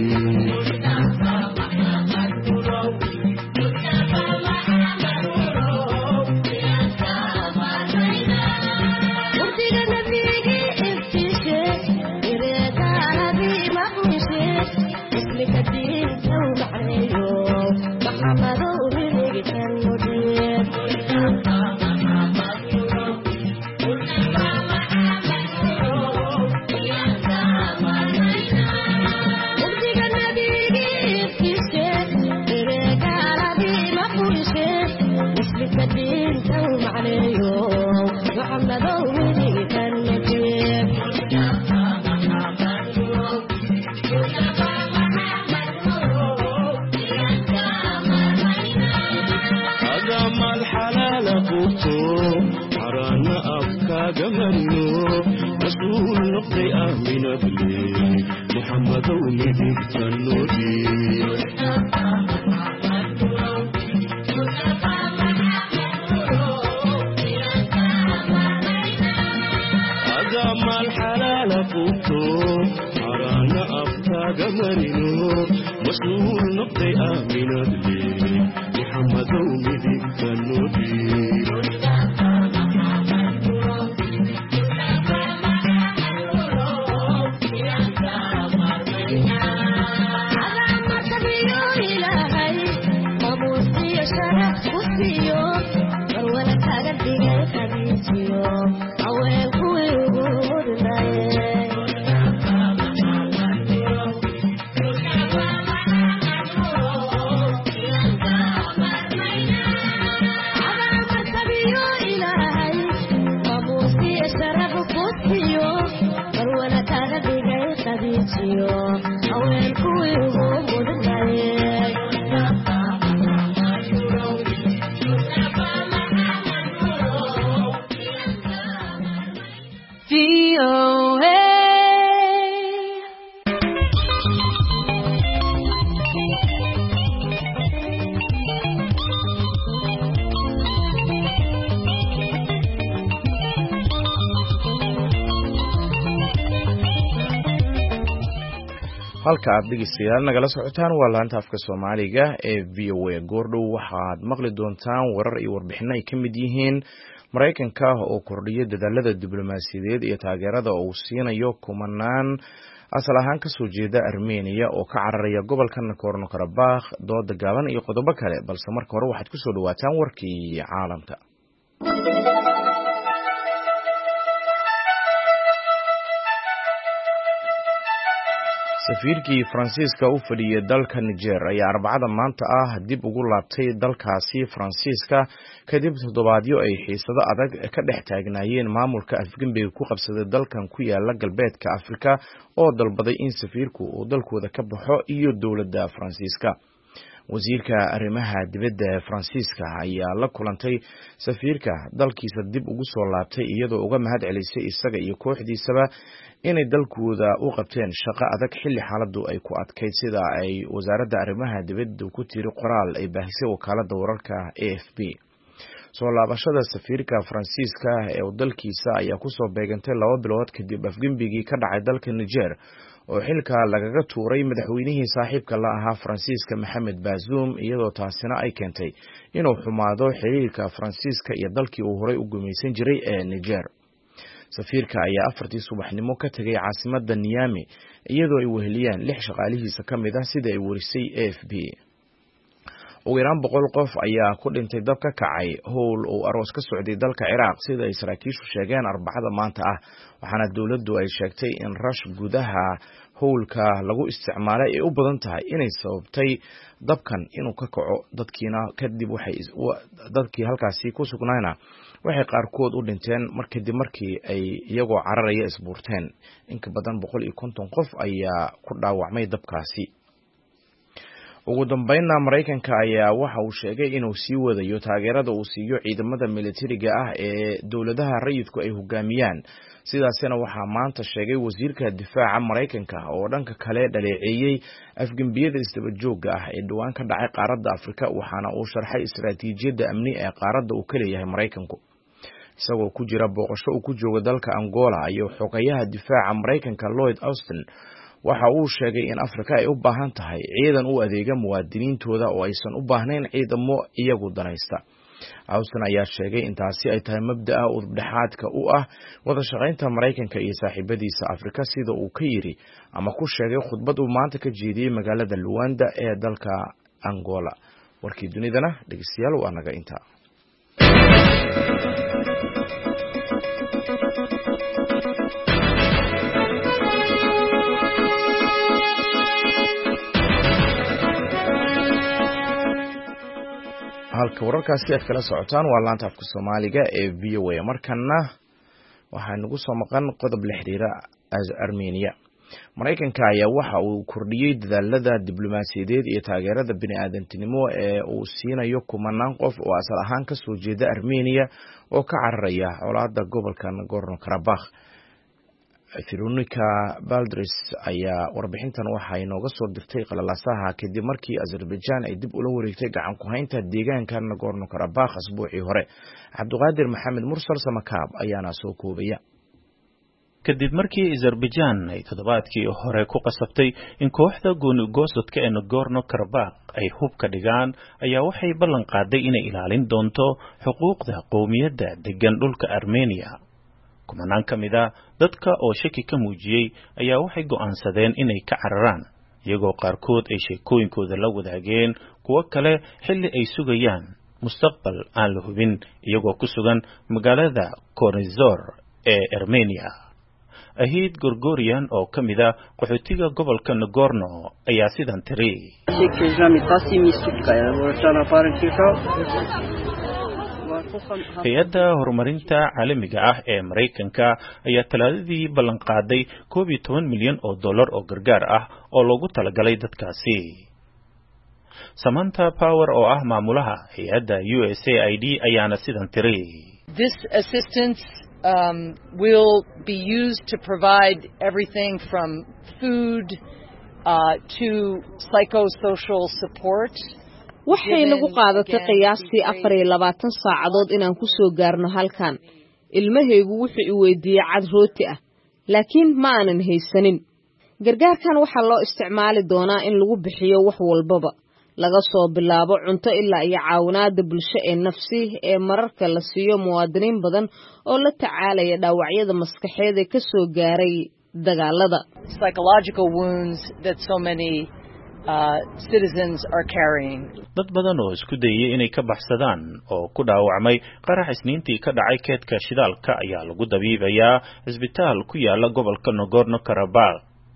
halka aad dhegeystayaal nagala socotaan waa laanta afka Soomaaliga ee VOA goordhow waxaad maqli doontaan warar iyo warbixino ay kamid yihiin Mareykanka oo kordhiyay dadaalada diblomaasiyadeed iyo taageerada uu siinayo kumanaan asal ahaan ka soo jeeda Armenia oo ka cararaya gobolka Nagorno-Karabakh dooda gaaban iyo qodobo kale balse marka hore waxaad ku soo dhawaataan warkii caalamka. safiirkii Faransiiska u fadhiyay dalka Niger ayaa arbacada maanta dib ugu laabtay dalkaasi Faransiiska kadib toddobaadyo ay xiisado adag ka dhex taagnaayeen maamulka afgembiga ku qabsaday dalkan ku yaala galbeedka Afrika oo dalbaday in safiirku uu dalkooda ka baxo iyo dowladda Faransiiska. wasiirka arrimaha dibadda ee Faransiiska ayaa la kulantay safiirka dalkiisa dib ugu soo laabtay iyadoo uga mahad celisay isaga iyo kooxdiisaba inay dalkooda u qabteen shaqo adag xilli xaaladdu ay ku adkayd sida ay wasaaradda arrimaha dibadda ku tiri qoraal ay baahisay wakaaladda wararka AFP. soo laabashada safiirka Faransiiska ee dalkiisa ayaa ku soo beegantay 2 bilood kadib afgembigii ka dhacay dalka Niger oo xilka lagaga tuuray madaxweynihii saaxiibka la ahaa Faransiiska Maxamed Bazoum iyadoo taasina ay keentay inuu xumaado xiriirka Faransiiska iyo dalkii uu horay u gumaysan jiray ee Niger. safiirka ayaa 4 subaxnimo ka tagay caasimadda Niamey iyadoo ay weheliyaan 6 shaqaalihiisa kamid ah sida ay warisay AFP. ugu yaraan 100 qof ayaa ku dhintay dab ka kacay howl oo aroos ka socday dalka Ciraaq sida ay saraakiishu sheegeen arbacada maanta waxaana dawladdu ay sheegtay in rash gudaha howlka lagu isticmaalay ay u badan tahay inay sababtay dabkan inuu ka kaco dadkiina kadib dadkii halkaasi ku sugnaayna waxay qaarkood u dhinteen kadib markii ay iyagoo cararaya isbuurteen. in ka badan 150 qof ayaa ku dhaawacmay dabkaasi. ugu dambeynna Mareykanka ayaa waxa uu sheegay inuu sii wadayo taageerada uu siiyo ciidamada militariga ee dowladaha rayidku ay hogaamiyaan. sidaasina waxaa maanta sheegay wasiirka difaaca Mareykanka oo dhanka kale dhaleeceeyay afgembiyada isdaba joogga ee dhawaan ka dhacay qaaradda Afrika waxaana uu sharxay istiraatiijiyadda amni ee qaaradda uu ka leeyahay Mareykanku. isagoo ku jira booqasho uu ku joogo dalka Angola iyo xogayaha difaaca Mareykanka Lloyd Austin waxa uu sheegay in Afrika ay u baahan tahay ciidan u adeega muwaadiniintooda oo aysan u baahnayn ciidamo iyagu danaysta. Austin ayaa sheegay in taasi ay tahay mabda'a udubdhaxaadka u ah wada shaqaynta Mareykanka iyo saaxiibadiisa Afrika sida uu ka yiri ama ku sheegay khudbad uu maanta ka jeediyay magaalada Luanda ee dalka Angola. warkii dunidana dhageystayaal waa naga intaa. halka wararkaasi aad kala socotaan waa laanta afka Soomaaliga ee VOA. markana waxaa nagu soo maqan qodob la xiriira Armenia. Mareykanka ayaa waxa uu kordhiyay dadaalada diblomaasiyadeed iyo taageerada bini'aadantinimo ee uu siinayo kumanaan qof oo asal ahaan ka soo jeeda Armenia oo ka cararaya colaadda gobolka Nagorno-Karabakh. Veronica Baldris ayaa warbixintan waxa ay nooga soo dirtay qalalaasaha kadib markii Azerbaijan ay dib ula wareegtay gacan ku haynta deegaanka Nagorno-Karabakh asbuucii hore. Cabduqaadir Maxamed Mursal Samakaab ayaana soo koobaya. kadib markii Azerbaijan ay toddobaadkii hore ku qasabtay in kooxda gooni-goosodka ee Nagorno-Karabakh ay hub ka dhigaan ayaa waxay ballan qaaday inay ilaalin doonto xuquuqda qowmiyadda degan dhulka Armenia. kumanaan ka mid ah dadka oo shaki ka muujiyay ayaa waxay go'aansadeen inay ka cararaan iyagoo qaarkood ay sheekooyinkooda la wadaageen kuwa kale xilli ay sugayaan mustaqbal aan la hubin iyagoo ku sugan magaalada Koryazor ee Armenia. Ahid Gorgorian oo ka mid ah qaxootiga gobolka Nagorno ayaa sidan tiri. hay-adda horumarinta caalamiga ah ee Mareykanka ayaa talaadadii ballan qaaday $12 milyan oo gargaar ah oo loogu talagalay dadkaasi. Samantha Power oo maamulaha hay-adda USAID ayaana sidan tiri. This assistance will be used to provide everything from food to psychosocial support. waxay nagu qaadatay qiyaastii 24 saacadood inaan ku soo gaarno halkan. ilmahaygu wuxuu i weydiiyay cad rooti ah, laakiin ma aanan haysanin. gargaarkan waxaa loo isticmaali doonaa in lagu bixiyo wax walbaba, laga soo bilaabo cunto ilaa iyo caawinaada bulsho ee nafsi ee mararka la siiyo muwaadiniin badan oo la tacaalaya dhaawacyada maskaxeed ee ka soo gaaray dagaalada. Psychological wounds that so many citizens are carrying. dad badan oo isku dayay inay ka baxsadaan oo ku dhaawacmay qarax isniintii ka dhacay keedka shidaalka ayaa lagu dabiibayaa isbitaal ku yaala gobolka Nagorno-Karabakh.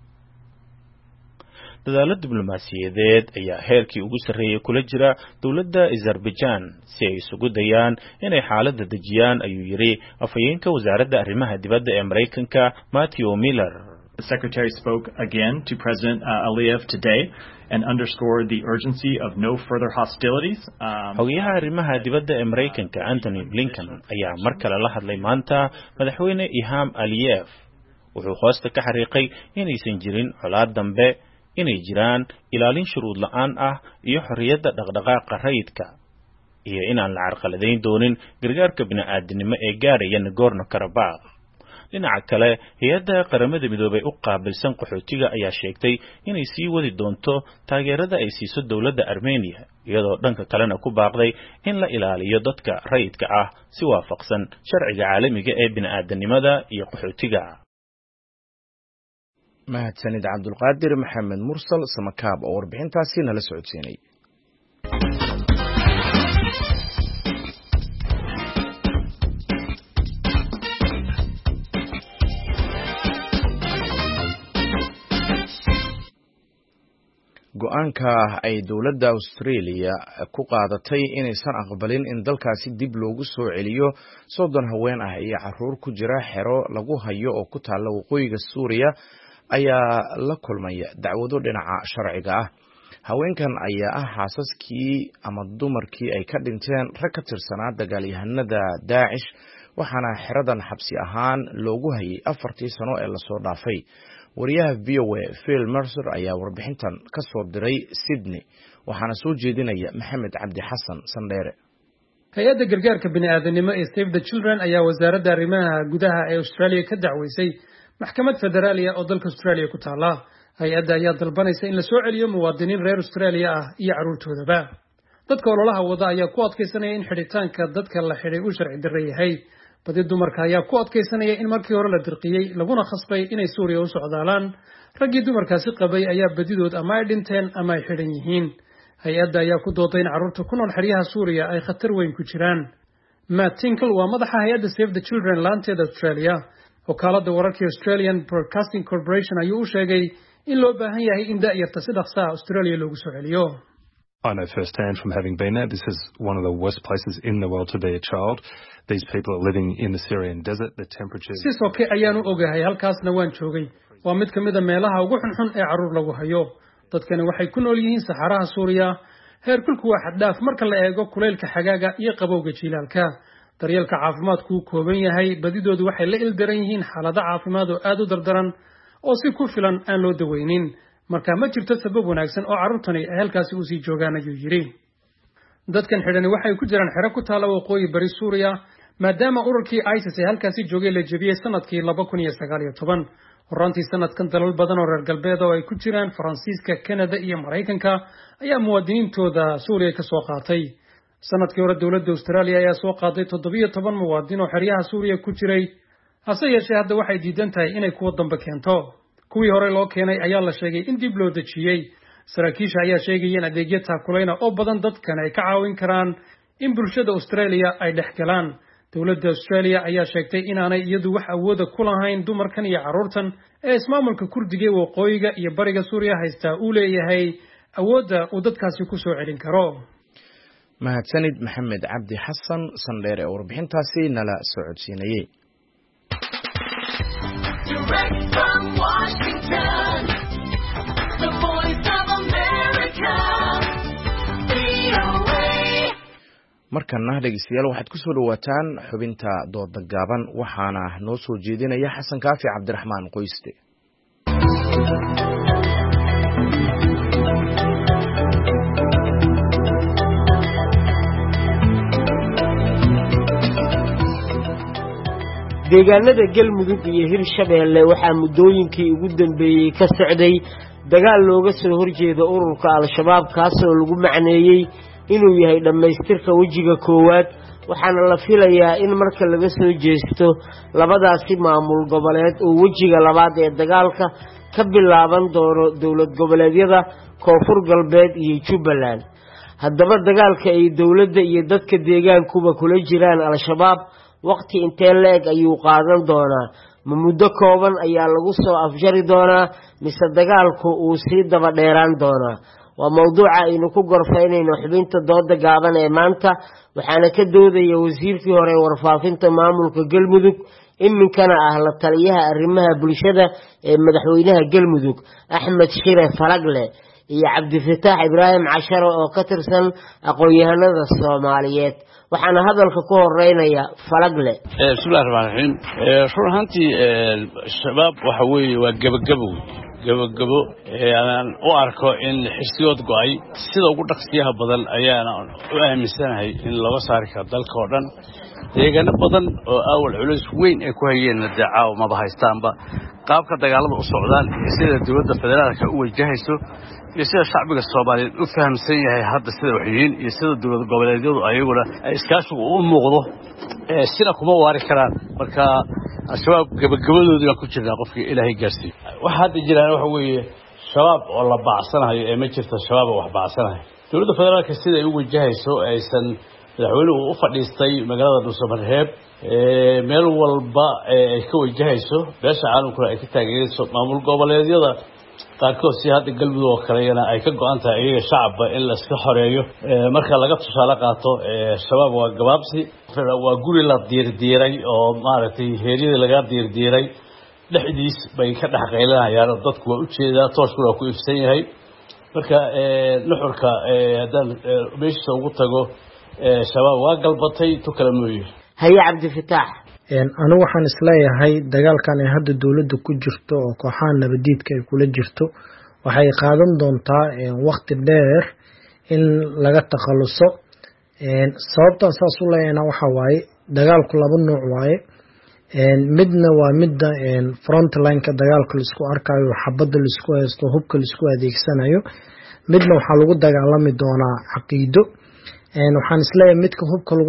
dadaalo diblomaasiyadeed ayaa heerkii ugu sarreeyay kula jira dowladda Azerbaijan si ay isugu dayaan inay xaaladda dejiyaan, ayuu yiri afhayeenka wasaaradda arrimaha dibadda ee Mareykanka Matthew Miller. The Secretary spoke again to President Aliyev today and underscored the urgency of no further hostilities. Xogayaha arrimaha dibadda ee Mareykanka Anthony Blinken ayaa mar kale la hadlay maanta madaxweyne Ilham Aliyev. wuxuu hoosta ka xariiqay inaysan jirin colaad dambe, inay jiraan ilaalin shuruud la'aan ah iyo xorriyadda dhaqdhaqaaqa rayidka, iyo inaan la carqaladayn doonin gargaarka bini'aadanimo ee gaaraya Nagorno-Karabakh. dhinaca kale, hay'adda qaramada midoobay u qaabilsan qaxootiga ayaa sheegtay inay sii wadi doonto taageerada ay siiso dowladda Armenia, iyadoo dhanka kalena ku baaqday in la ilaaliyo dadka rayidka ah si waafaqsan sharciga caalamiga ee bini'aadanimada iyo qaxootiga. mahadsanid Cabdulqaadir Maxamed Mursal Samakaab oo warbixintaasi nala socodsiinay. go'aanka ay dowladda Australia ku qaadatay inaysan aqbalin in dalkaasi dib loogu soo celiyo 30 haween ah iyo carruur ku jira xero lagu hayo oo ku taala waqooyiga Suuriya ayaa la kulmaya dacwado dhinaca sharciga ah. haweenkan ayaa ah xaasaskii ama dumarkii ay ka dhinteen rag ka tirsanaa dagaalyahanada Daesh, waxaana xeradan xabsi ahaan loogu hayay 4 sano ee la soo dhaafay. wariyaha VOA Phil Mercer ayaa warbixintan ka soo diray Sydney, waxaana soo jeedinaya Maxamed Cabdi Xasan Sandheere. hay'adda gargaarka bini'aadanimo ee Save the Children ayaa wasaaradda arrimaha gudaha ee Australia ka dacweysay maxkamad federaaliya oo dalka Australia ku taala. hay'adda ayaa dalbanaysa in la soo celiyo muwaadiniin reer Australia ah iyo carruurtoodaba. dadka ololaha wada ayaa ku adkeysanaya in xidhitaanka dadka la xidhay uu sharci darro yahay. badi dumarka ayaa ku adkeysanaya in markii hore la dirqiyay laguna khasbay inay Suuriya u socdaalaan. raggii dumarkaasi qabay ayaa badidood ama ay dhinteen ama ay xidhan yihiin. hay'adda ayaa ku dooday in carruurta ku nool xeryaha Suuriya ay khatar weyn ku jiraan. Matt Tinkle waa madaxa hay'adda Save the Children laanteeda Australia. wakaaladda wararka Australian Broadcasting Corporation ayuu u sheegay in loo baahan yahay in da'yarta si dhaqso ah Australia loogu soo celiyo. I know firsthand from having been there, this is one of the worst places in the world to be a child. These people are living in the Syrian desert. The temperatures... si soke ayaanu ogahay, halkaasna waan joogay. waa mid ka mid a meelaha ugu xunxun ee carruur lagu hayo. dadkani waxay ku nool yihiin saxaraha Suuriya. heerkulku waa xad dhaaf marka la eego kulaylka xagaaga iyo qabowga jiilaalka. daryeelka caafimaadku uu kooban yahay, badidoodu waxay la ildaran yihiin xaalado caafimaad oo aad u dardaran oo si ku filan aan loo daweynin. marka ma jirto sabab wanaagsan oo carruurtani ay halkaasi u sii joogaan, ayuu yiri. dadkan xidhani waxay ku jiraan xero ku taala waqooyi bari Suuriya, maadaama ururkii ISIS ee halkaasi joogay la jebiyey sanadkii 2019. horaantii sanadkan dalal badan oo reer galbeed oo ay ku jiraan Faransiiska, Canada iyo Mareykanka ayaa muwaadiniintooda Suuriya ka soo qaatay. sanadkii hore dowladda Australia ayaa soo qaaday 17 muwaadin oo xeryaha Suuriya ku jiray, hase yeeshee hadda waxay diidan tahay inay kuwa dambe keento. kuwii hore loo keenay ayaa la sheegay in dib loo dejiyey. saraakiisha ayaa sheegayeen adeegyo taakulayna oo badan dadkan ay ka caawin karaan in bulshada Australia ay dhex galaan. dowladda Australia ayaa sheegtay inaanay iyadu wax awooda ku lahayn dumarkan iyo carruurtan ee ismaamulka Kurdiga waqooyiga iyo bariga Suuriya haysta uu leeyahay awoodda uu dadkaasi ku soo celin karo. mahadsanid Maxamed Cabdi Xasan Sandheere oo warbixintaasi nala socodsiinayay. markana dhegeystayaal waxaad ku soo dhawaataan xubinta dooda gaaban waxaana noo soo jeedinaya xasan kaafi cabdiraxmaan qoyste. deegaanada galmudug iyo hirshabeelle waxaa muddooyinkii ugu dambeeyey ka socday dagaal looga soo horjeeda ururka al-shabaab kaasoo lagu macneeyey inuu yahay dhammaystirka wejiga koowaad waxaana la filayaa in marka laga soo jeesto labadaasi maamul goboleed oo wejiga labaad ee dagaalka ka bilaaban doono dowlad goboleedyada koonfur galbeed iyo jubbaland. haddaba dagaalka ay dowladda iyo dadka deegaankuba kula jiraan al-shabaab waqti intee la-eg ayuu qaadan doonaa? ma muddo kooban ayaa lagu soo afjari doonaa mise dagaalku uu sii daba dheeraan doonaa? waa mawduuca aynu ku gorfaynayno xubinta dooda gaaban ee maanta waxaana ka doodaya wasiirkii hore warfaafinta maamulka galmudug iminkana ah la taliyaha arrimaha bulshada ee madaxweynaha galmudug Axmed Shire Falagle iyo Cabdifataax Ibraahim Casharo oo ka tirsan aqoon-yahanada Soomaaliyeed. waxaana hadalka ku horeynaya Falagle. bismillaahir rahmaanir rahiim. runtii shabaab waxa weeye waa gabagabo aan u arko in xisbiyood go'ay sida ugu dhaqsiyaha badan ayaana u aaminsanahay in laga saari karo dalka oo dhan. deegaano badan oo awal culays weyn ay ku hayeen dacaaw ma bahaystaanba qaabka dagaalada u socdaan sida dawladda federaalka u wajahayso iyo sida shacbiga Soomaaliyeed u fahamsan yahay hadda sida waxyiin iyo sida dawlad goboleedyadu ayaguna iskaashigu u muuqdo sina kuma waari karaan. marka shabaab gabagabadoodii ku jirnaa qofkii Ilaahay gaarsiiyay. waxa hadda jiraan waxa weeye shabaab oo la baacsanayo ee ma jirto shabaab wax baacsanayo. dawladda federaalka sida ay u wajahayso aysan madaxweynuhu u fadhiistay magaalada Dhuusamareeb meel walba ay ka wajahayso beesha caalamkuna ay ka taageerayso maamul goboleedyada qaarkood si hadda galmudug oo kaleena ay ka go'an tahay iyaga shacabba in la iska xoreeyo. marka laga tusaale qaato shabaab waa gabaabsi waa guri la diirdiiray oo maaragtay heeriyada laga diirdiiray dhexdiis bay ka dhaxqaylanayaan dadku waa u jeedaa tooshkuna ku ifsan yahay. marka nuxurka haddaan meesha ugu tago shabaab waa galbatay tu kala mooyay. haye Cabdifataax. anigu waxaan isleeyahay dagaalkan ay hadda dawladda ku jirto oo kooxaha nabadiidka ay kula jirto waxay qaadan doontaa waqti dheer in laga takhaluso. sababtan saas u leeyahayna waxa waaye dagaalku laba nooc waaye. midna waa midda frontline-ka dagaalka laisku arkayo xabadda laisku haysto hubka laisku adeegsanayo. midna waxaa lagu dagaalami doonaa caqiido. waxaan isleeyahay midka hubka lagu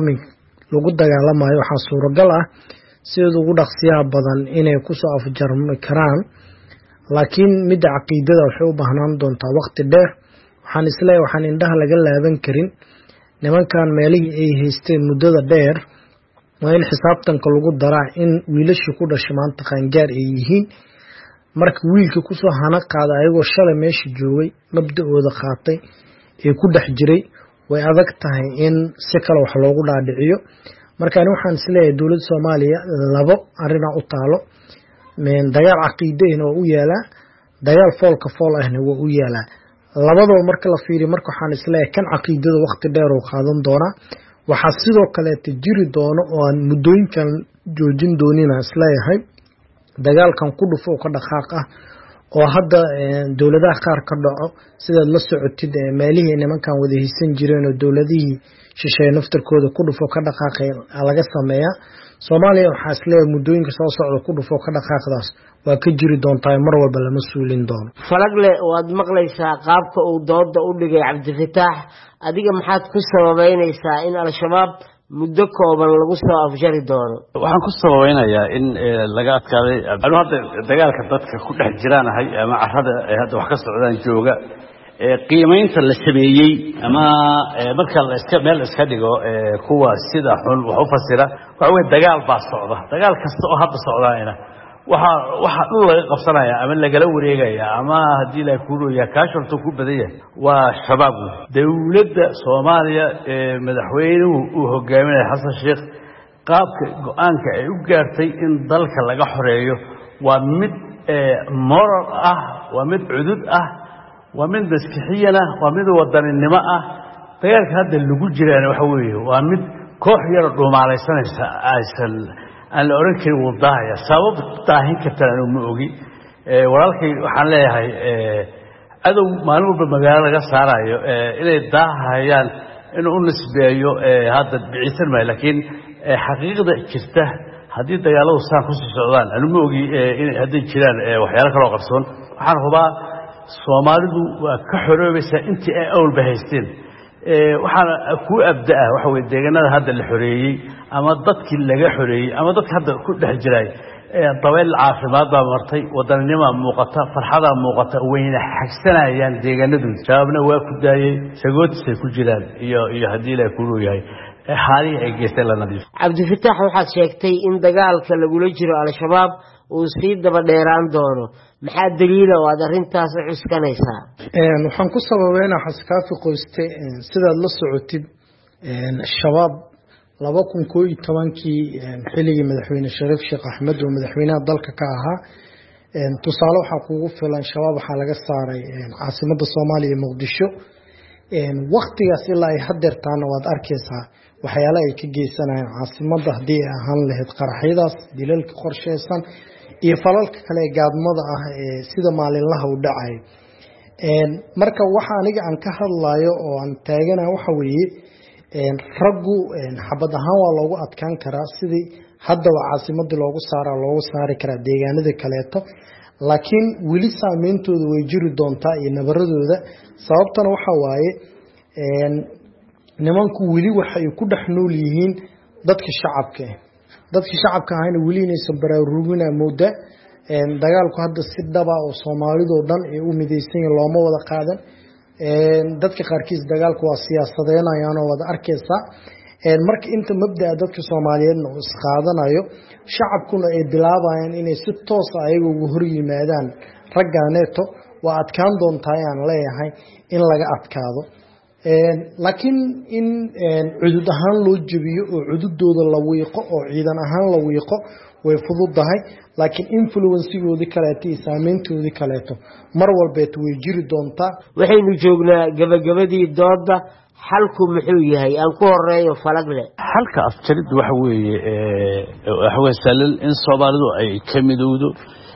dagaalamayo waxaa suuragal ah sida ugu dhaqsiyaha badan inay kusoo afjarmi karaan laakiin midda caqiidada waxay u baahnaan doontaa waqti dheer. waxaan isleeyahay waxaan indhaha laga laaban karin nimankan meelihii ay haysteen muddada dheer waa in xisaabtanka lagu daraa in wiilashii ku dhashay maanta qaangaar ay yihiin. marka wiilka kusoo hana qaada ayagoo shalay meesha joogay mabda'ooda qaatay ee ku dhex jiray way adag tahay in si kale wax loogu dhaadhiciyo. marka waxaan isleeyahay dawladda Soomaaliya labo arina u taalo dagaal caqiideyna waa u yaalaa dagaal foolka fool ahna waa u yaalaa. labadaba marka la fiiriyo marka waxaan isleeyahay kan caqiidada waqti dheer oo qaadan doona. waxaa sidoo kale jiri doono oo aan muddooyinkan joojin doonina isleeyahay dagaalkan ku dhufo ka dhaqaaq ah oo hadda dawladaha qaar ka dhaco sidaad la socotid meelihii nimankan wada haysan jireen oo dawladihii shisheeye naftarkooda ku dhufo ka dhaqaaqay laga sameeyaa. Soomaaliya waxaa isleeyahay muddooyinka soo socda ku dhufo ka dhaqaaqdaas waa ka jiri doontaa mar walba lama suulin doono. Falagle waad maqlaysaa qaabka uu dooda u dhigay Cabdifataax adiga maxaad ku sababeynaysaa in al-shabaab muddo kooban lagu soo afjari doono? waxaan ku sababeynayaa in laga adkaaday hadda dagaalka dadka ku dhex jiraanahay ama carrada hadda wax ka socdaan jooga qiimeynta la sameeyey ama marka la iska meel iska dhigo kuwa sida xun wax u fasira waxa weeye dagaal baa socda. dagaal kasta oo hadda socdaayna waxa dhul laga qabsanaya ama lagala wareegaya ama hadii la kuuroya kaashirto ku badaya waa shabaab. dawladda Soomaaliya madaxweynuhu uu hogaaminayo Xasan Sheekh qaabka go'aanka ay u gaartay in dalka laga xoreeyo waa mid moral ah waa mid cudud ah waa mid maskaxiyana waa mid wadaninimo ah dagaalka hadda lagu jiraan waxa weeye waa mid koox yar dhuumaalaysanaysa aysan aan la oran karin wuu daahaya sabab daahin kartaan anu ma ogi walaalkay waxaan leeyahay cadow maalin walba magaalo laga saarayo inay daahayaan inuu u nisbeeyo hadda biciisan maayo laakiin xaqiiqda jirta haddii dagaaladu saan ku sii socdaan anu ma ogi in hadday jiraan waxyaalo kaloo qarsoon waxaan hubaa Soomaalidu waa ka xoroobaysaa intii ay awlba haysteen waxaana ku abdaa waxa weeye deegaanada hadda la xoreeyay ama dadkii laga xoreeyay ama dadka hadda ku dhex jiray dabeel caafimaad baa martay wadanimo muuqata farxada muuqata weyna xagsanayaan deegaanadu jawaabna waa ku daayay sagootisay ku jiraan iyo hadii la ku leeyahay xaalii ay geystay la nadiif Cabdifataax waxaad sheegtay in dagaalka lagula jiro al-shabaab uu sii daba dheeraan doono maxaa daliil ah oo aad arintaas u cuskanaysaa waxaan ku sababeynaa xaskaafi qoyste sidaad la socotid shabaab 2011kii xilligii madaxweyne Shariif Sheekh Axmed oo madaxweynaha dalka ka ahaa tusaale waxa kuugu filan shabaab waxa laga saaray caasimadda Soomaaliya Muqdisho waqtigaas ilaa ay hadeertaan waad arkaysaa waxyaalaha ay ka geysanayaan caasimadda hadii ay ahaan lahayd qaraxyadaas dilalka qorsheysan iyo falalka kale ee gaadmada ah sida maalinlaha u dhacay marka waxa aniga aan ka hadlayo oo aan taaganahay waxa weeye raggu xabad ahaan waa loogu adkaan karaa sidii haddaba caasimadda loogu saari karaa deegaanada kaleeto laakiin weli saameyntooda way jiri doontaa iyo nabaradooda sababtana waxa waaye nimanku weli waxay ku dhex nool yihiin dadka shacabka ahayna weli inaysan baraarugina mooda dagaalku hadda si dhaba oo Soomaalidoo dhan ay u mideysan yihiin looma wada qaadan dadka qaarkiis dagaalku waa siyaasadeynayaan oo wada arkaysa marka inta mabda dadka Soomaaliyeed oo isqaadanayo shacabkuna ay bilaabayaan inay si toos ah ayagu ugu hor yimaadaan raggaaneeto waa adkaan doontaa aan leeyahay in laga adkaado laakiin in cudud ahaan loo jabiyo oo cududooda la wiiqo oo ciidan ahaan la wiiqo way fududahay laakiin influencegoodii kaleeto iyo saameyntoodii kaleeto mar walbeed way jiri doontaa waxaynu joognaa gabagabadii dooda xalku muxuu yahay aan ku horeeyo falagle xalka afjarid waxa weeye salil in Soomaalidu ay ka midowdo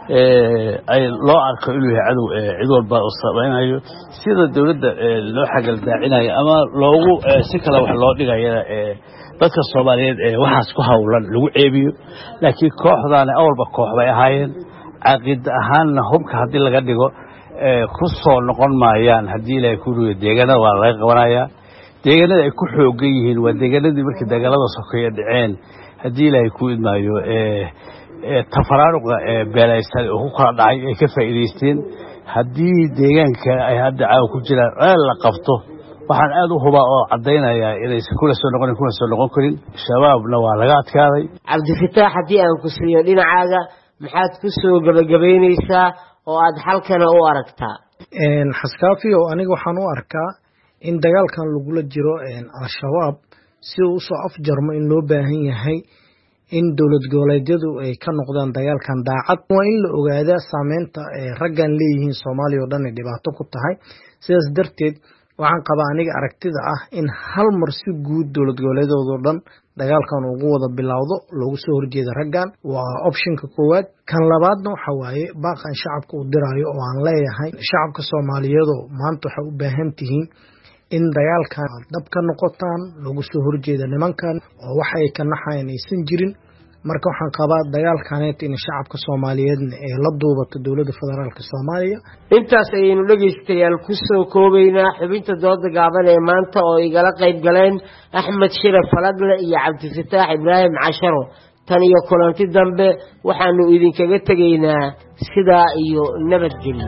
ay loo arko inuu yahay cadow cid walba oo sabaynayo sida dawladda loo xagal daacinayo ama loogu si kala wax loo dhigayo dadka Soomaaliyeed waxaas ku hawlan lagu ceebiyo laakiin kooxdaana awalba koox bay ahaayeen aqid ahaanna hubka hadii laga dhigo ku soo noqon maayaan hadii la ku ruuyo deegaanada waa laga qabanayaa deegaanada ay ku xoogan yihiin waa deegaanadii markii dagaalada sokeeye dhaceen hadii la ku idmaayo tafaraaruqa beelaysan oo ku kala dhacay ay ka faa'iideysteen hadii deegaanka ay hadda caaw ku jiraan la qabto waxaan aad u hubaa oo cadeynayaa inay kula soo noqon karin shabaabna waa laga adkaaday Cabdifataax hadii aan ku siiyo dhinacaaga maxaad ku soo gabagabeynaysaa oo aad halkana u aragtaa xaskaafi oo aniga waxaan u arkaa in dagaalkan lagula jiro al-shabaab si uu soo afjarmo in loo baahan yahay in dawlad goboleedyadu ay ka noqdaan dagaalkan daacad waa in la ogaado saameynta raggan leeyihiin Soomaaliya oo dhan dhibaato ku tahay sidaas darteed waxaan qabaa aniga aragtida ah in hal mar si guud dawlad goboleedyada dhan dagaalkan ugu wada bilowdo loogu soo horjeedo raggan waa optionka koowaad kan labaadna waxa waaye baaqan shacabka u diraayo oo aan leeyahay shacabka Soomaaliyeed maanta waxa u baahan tihiin in dagaalkan dab ka noqotaan loogu soo horjeedo nimankan oo waxa ay ka naxayeen aysan jirin marka waxaan qabaa dagaalkaneet in shacabka Soomaaliyeed ay la duubato dawladda federaalka Soomaaliya intaas ayaynu dhageystayaal ku soo koobaynaa xubinta dooda gaaban ee maanta oo igala qayb galeen Axmed Shiraf Falagle iyo Cabdifataax Ibraahim Casharo tan iyo kulanti dambe waxaanu idinkaga tegaynaa sidaa iyo nabadgelyo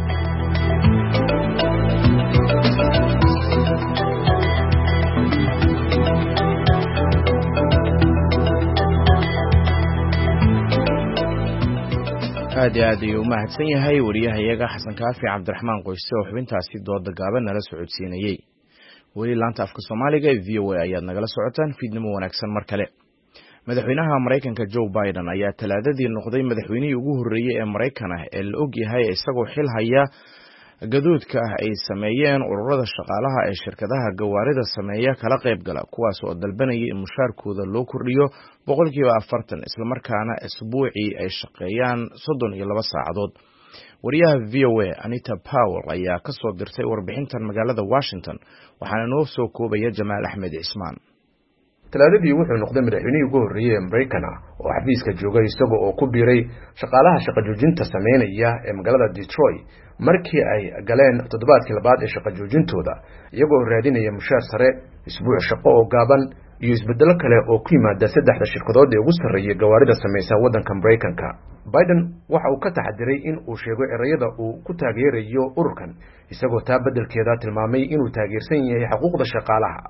aad iyo aad ayuu mahadsan yahay wariyahayaga xasan kaafi cabdiraxmaan qoyse oo xubintaasi dooda gaaban nala socodsiinayay weli laanta afka Soomaaliga ee VOA ayaad nagala socotaan fiidnimo wanaagsan mar kale madaxweynaha Mareykanka Joe Biden ayaa talaadadii noqday madaxweynihii ugu horeeyay ee Mareykan ah ee la og yahay isagoo xil haya gaduudka ah ay sameeyeen ururada shaqaalaha ee shirkadaha gawaarida sameeya kala qayb gala kuwaas oo dalbanaya in mushaarkooda loo kordhiyo 40% isla markaana isbuucii ay shaqeeyaan 32 saacadood. wariyaha VOA Anita Powell ayaa ka soo dirtay warbixintan magaalada Washington waxaana noo soo koobaya Jamaal Axmed Ismaan. talaadadii wuxuu noqday madaxweynihii ugu horreeyay ee Mareykan oo xafiiska joogay isaga oo ku biiray shaqaalaha shaqo joojinta sameynaya ee magaalada Detroit markii ay galeen toddobaadkii labaad ee shaqo joojintooda iyagoo raadinaya mushaar sare, isbuuc shaqo oo gaaban iyo isbedelo kale oo ku yimaada saddexda shirkadood ee ugu sarreeya gawaarida samaysa waddanka Mareykanka. Biden waxa uu ka taxadiray in uu sheego erayada uu ku taageerayo ururkan isagoo taa beddelkeeda tilmaamay inuu taageersan yahay xuquuqda shaqaalaha.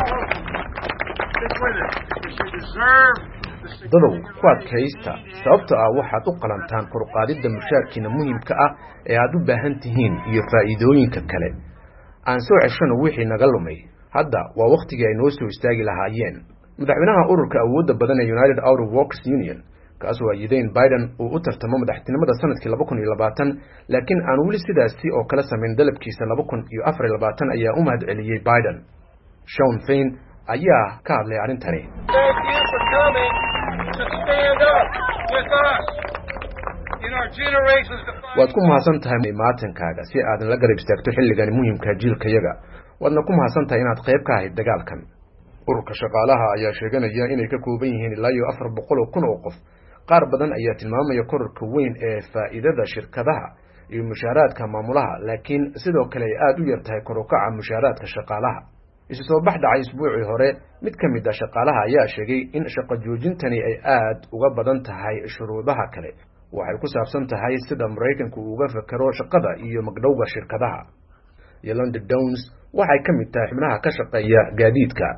dadow ku adkaysta sababtoo ah waxaad u qalantaan kor u qaadidda mushaarkiina muhiimka ah ee aad u baahan tihiin iyo faa'iidooyinka kale. aan soo ceshano wixii naga lumay. hadda waa waqtigii ay noo soo istaagi lahaayeen. madaxweynaha ururka awoodda badan ee United Auto Workers Union kaasoo ayideen Biden uu u tartamo madaxtinimada sanadkii 2020 laakiin aan weli sidaasi oo kala samayn dalabkiisa 2024 ayaa u mahad celiyay Biden. Sean Fein ayaa ka hadlay arrintani. waad ku mahadsan tahay maatankaaga si aad la garab istaagto xilligan muhiimka jiilkayaga. waadna ku mahadsan tahay inaad qayb ka ahayd dagaalkan. ururka shaqaalaha ayaa sheeganaya inay ka kooban yihiin ilaa 400,000 oo qof. qaar badan ayaa tilmaamaya kororka weyn ee faa'iidada shirkadaha iyo mushaaraadka maamulaha, laakiin sidoo kale ay aad u yar tahay kor u kaca mushaaraadka shaqaalaha. isu soo bax dhacay isbuucii hore mid ka mid ah shaqaalaha ayaa sheegay in shaqo joojintani ay aad uga badan tahay shuruudaha kale. waxay ku saabsan tahay sida Mareykanku uga fakaro shaqada iyo magdhowga shirkadaha. Yolanda Downs waxay ka mid tahay xubnaha ka shaqeeya gaadiidka.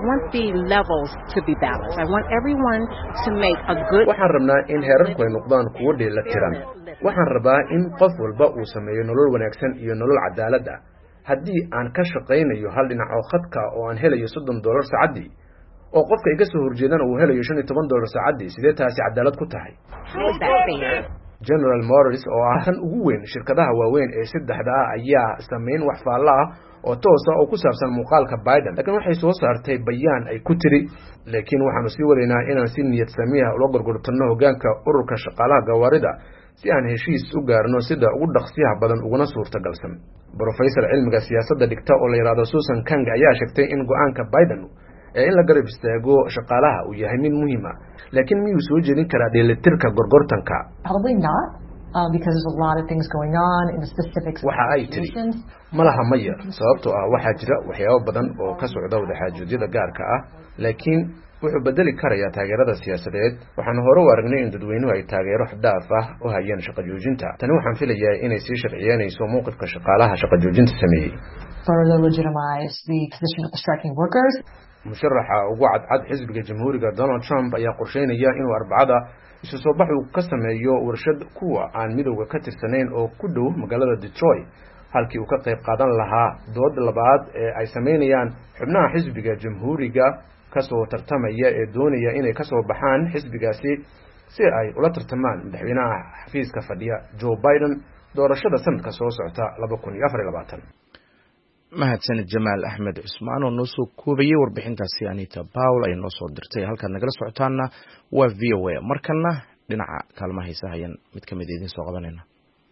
waxaan rabnaa in heerarku ay noqdaan kuwo dheelatiran. waxaan rabaa in qof walba uu sameeyo nolol wanaagsan iyo nolol cadaalad ah. haddii aan ka shaqaynayo hal dhinac oo khadka oo aan helayo $30 saacadii oo qofka iga soo horjeedana uu helayo $15 saacadii, sidee taasi cadaalad ku tahay? General Motors oo ah kan ugu weyn shirkadaha waaweyn ee saddexda ah ayaa sameyn wax faalla ah oo toos ah oo ku saabsan muuqaalka Biden, laakiin waxay soo saartay bayaan ay ku tiri laakiin waxaanu sii wadaynaa inaan si niyad samiya ula gorgortano hoggaanka ururka shaqaalaha gawaarida si aan heshiis u gaarno sida ugu dhaqsiyaha badan uguna suurtagalsan. Professor cilmiga siyaasadda dhigta oo la yiraahdo Susan Kang ayaa sheegtay in go'aanka Biden ee in la garab istaago shaqaalaha uu yahay mid muhiim ah, laakiin miyuu soo jeedin karaa dheelitirka gorgortanka? waxa ay tiri malaha maya, sababtoo ah waxaa jira waxyaabo badan oo ka socda wadaxaajoodiyada gaarka ah, laakiin wuxuu bedeli karayaa taageerada siyaasadeed. waxaanu hore u aragnay in dadweynuhu ay taageero xadaaf ah u hayeen shaqo joojinta. tani waxaan filayaa inay sii sharciyeynayso mowqifka shaqaalaha shaqo joojinta sameeyey. musharaxa ugu cadcad xisbiga jamhuuriga Donald Trump ayaa qorsheynaya inuu Arbacada isu soo baxu ka sameeyo warshad kuwa aan midowga ka tirsanayn oo ku dhow magaalada Detroit, halkii uu ka qayb qaadan lahaa dood labaad ee ay sameynayaan xubnaha xisbiga jamhuuriga kasoo tartamaya ee doonaya inay ka soo baxaan xisbigaasi si ay ula tartamaan madaxweynaha xafiiska fadhiya Joe Biden doorashada sanadka soo socota 2024. mahadsanid Jamaal Axmed Ismaan oo noo soo koobayay warbixintaasi. Anita Powell ay noo soo dirtay. halkaad nagala socotaana waa VOA. markana dhinaca kaalmaha heesaha mid ka mid idin soo qabanayna.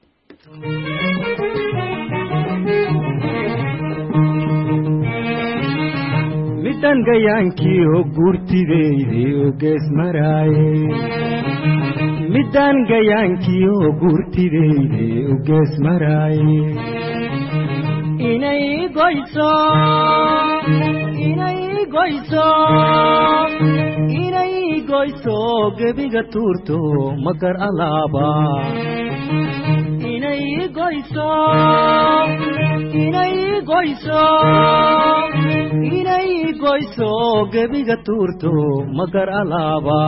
midan gayaankii oo guurtideydii oo gees maraaye, midan gayaankii oo guurtideydii oo gees maraaye, inay goyso gebiga tuurto magar alaaba, inay goyso gebiga tuurto magar alaaba.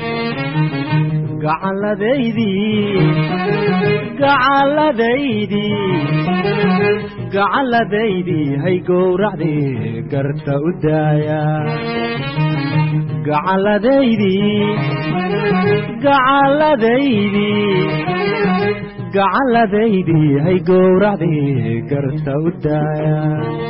gacalladaydii hay gowracdii garta u daaya, gacalladaydii hay gowracdii garta u daaya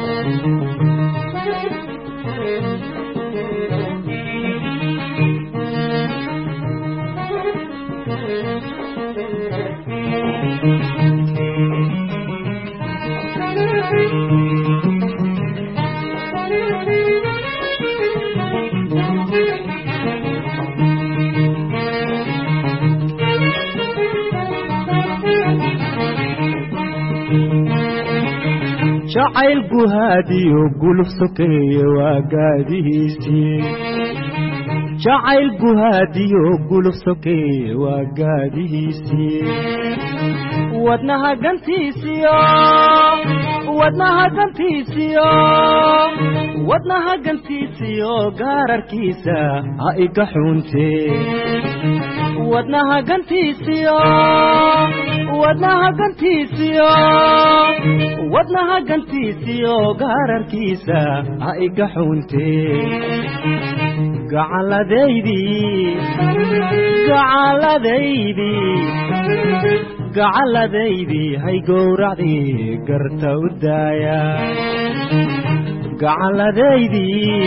jacayl guhaadiyo guluf sokeeye waa gaadihiisii jacayl guhaadiyo guluf sokeeye waa gaadihiisii wadnaha gantiisiyo wadnaha gantiisiyo wadnaha gantiisiyo gaararkiisa ha iga xuuntee wadnaha gantiisiyo wadnaha gantiisiyo wadnaha gantiisiyo gaararkiisa ha iga xuuntee gacalladaydii gacalladaydii gacalladaydii hay gowracdii garta u daaya gacalladaydii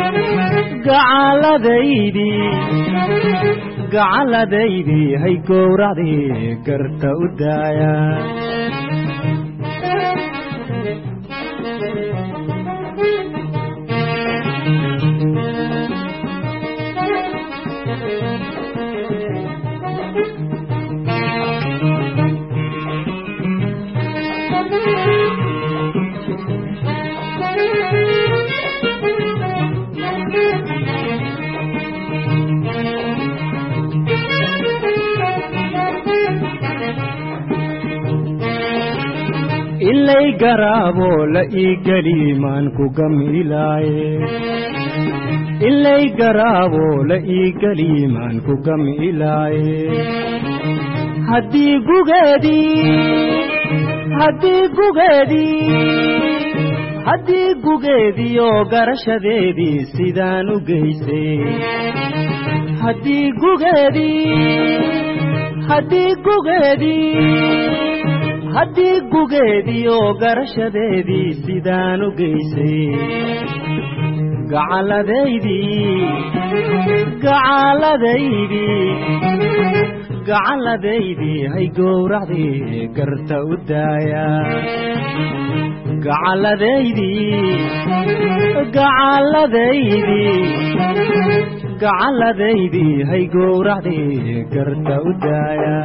gacalladaydii gacalladaydii hay gowracdii garta u daaya ilay garaabo la ii geli maan ku gamilaaye ilay garaabo la ii geli maan ku gamilaaye haddii gugeediyo garashadeedii sidaan u geysay haddii gugeediyo garashadeedii sidaan u geysay gacalladaydii gacalladaydii gacalladaydii hay gowracdii garta u daaya gacalladaydii gacalladaydii gacalladaydii hay gowracdii garta u daaya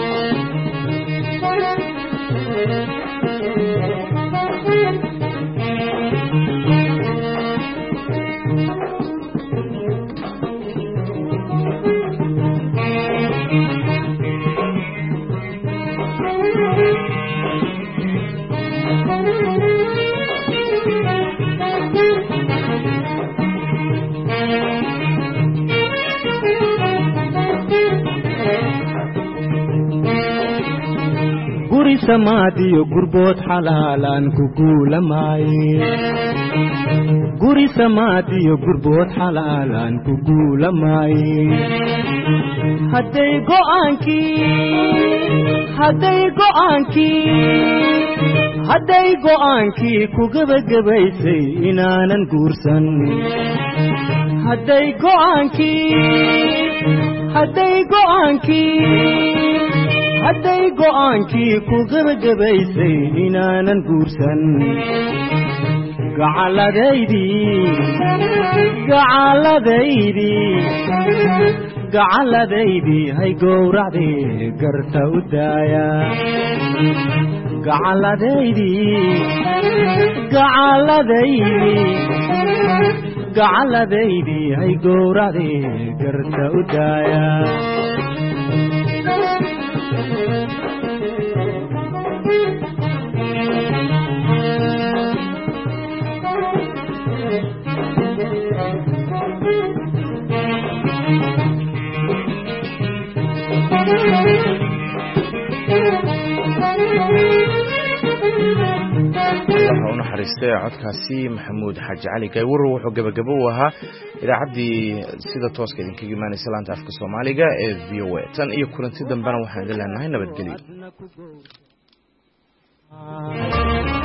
guri samaadiyo gurbood xalaalaan ku guulamaaye guri samaadiyo gurbood xalaalaan ku guulamaaye hadday go'aankii ku gebagabaysay inaanan guursan hadday go'aankii ku gebagabaysay inaanan guursan gacalladaydii hay gowracdii garta u daaya gacalladaydii hay gowracdii garta u daaya u naxariistay codkaasi maxamuud xaaji cali gaywaro wuxuu gabagabo u ahaa idaacaddii sida tooska idinkaga imaanaysa laanta afka soomaaliga ee v o a tan iyo kulanti dambena waxaan idin leenahay nabadgelyo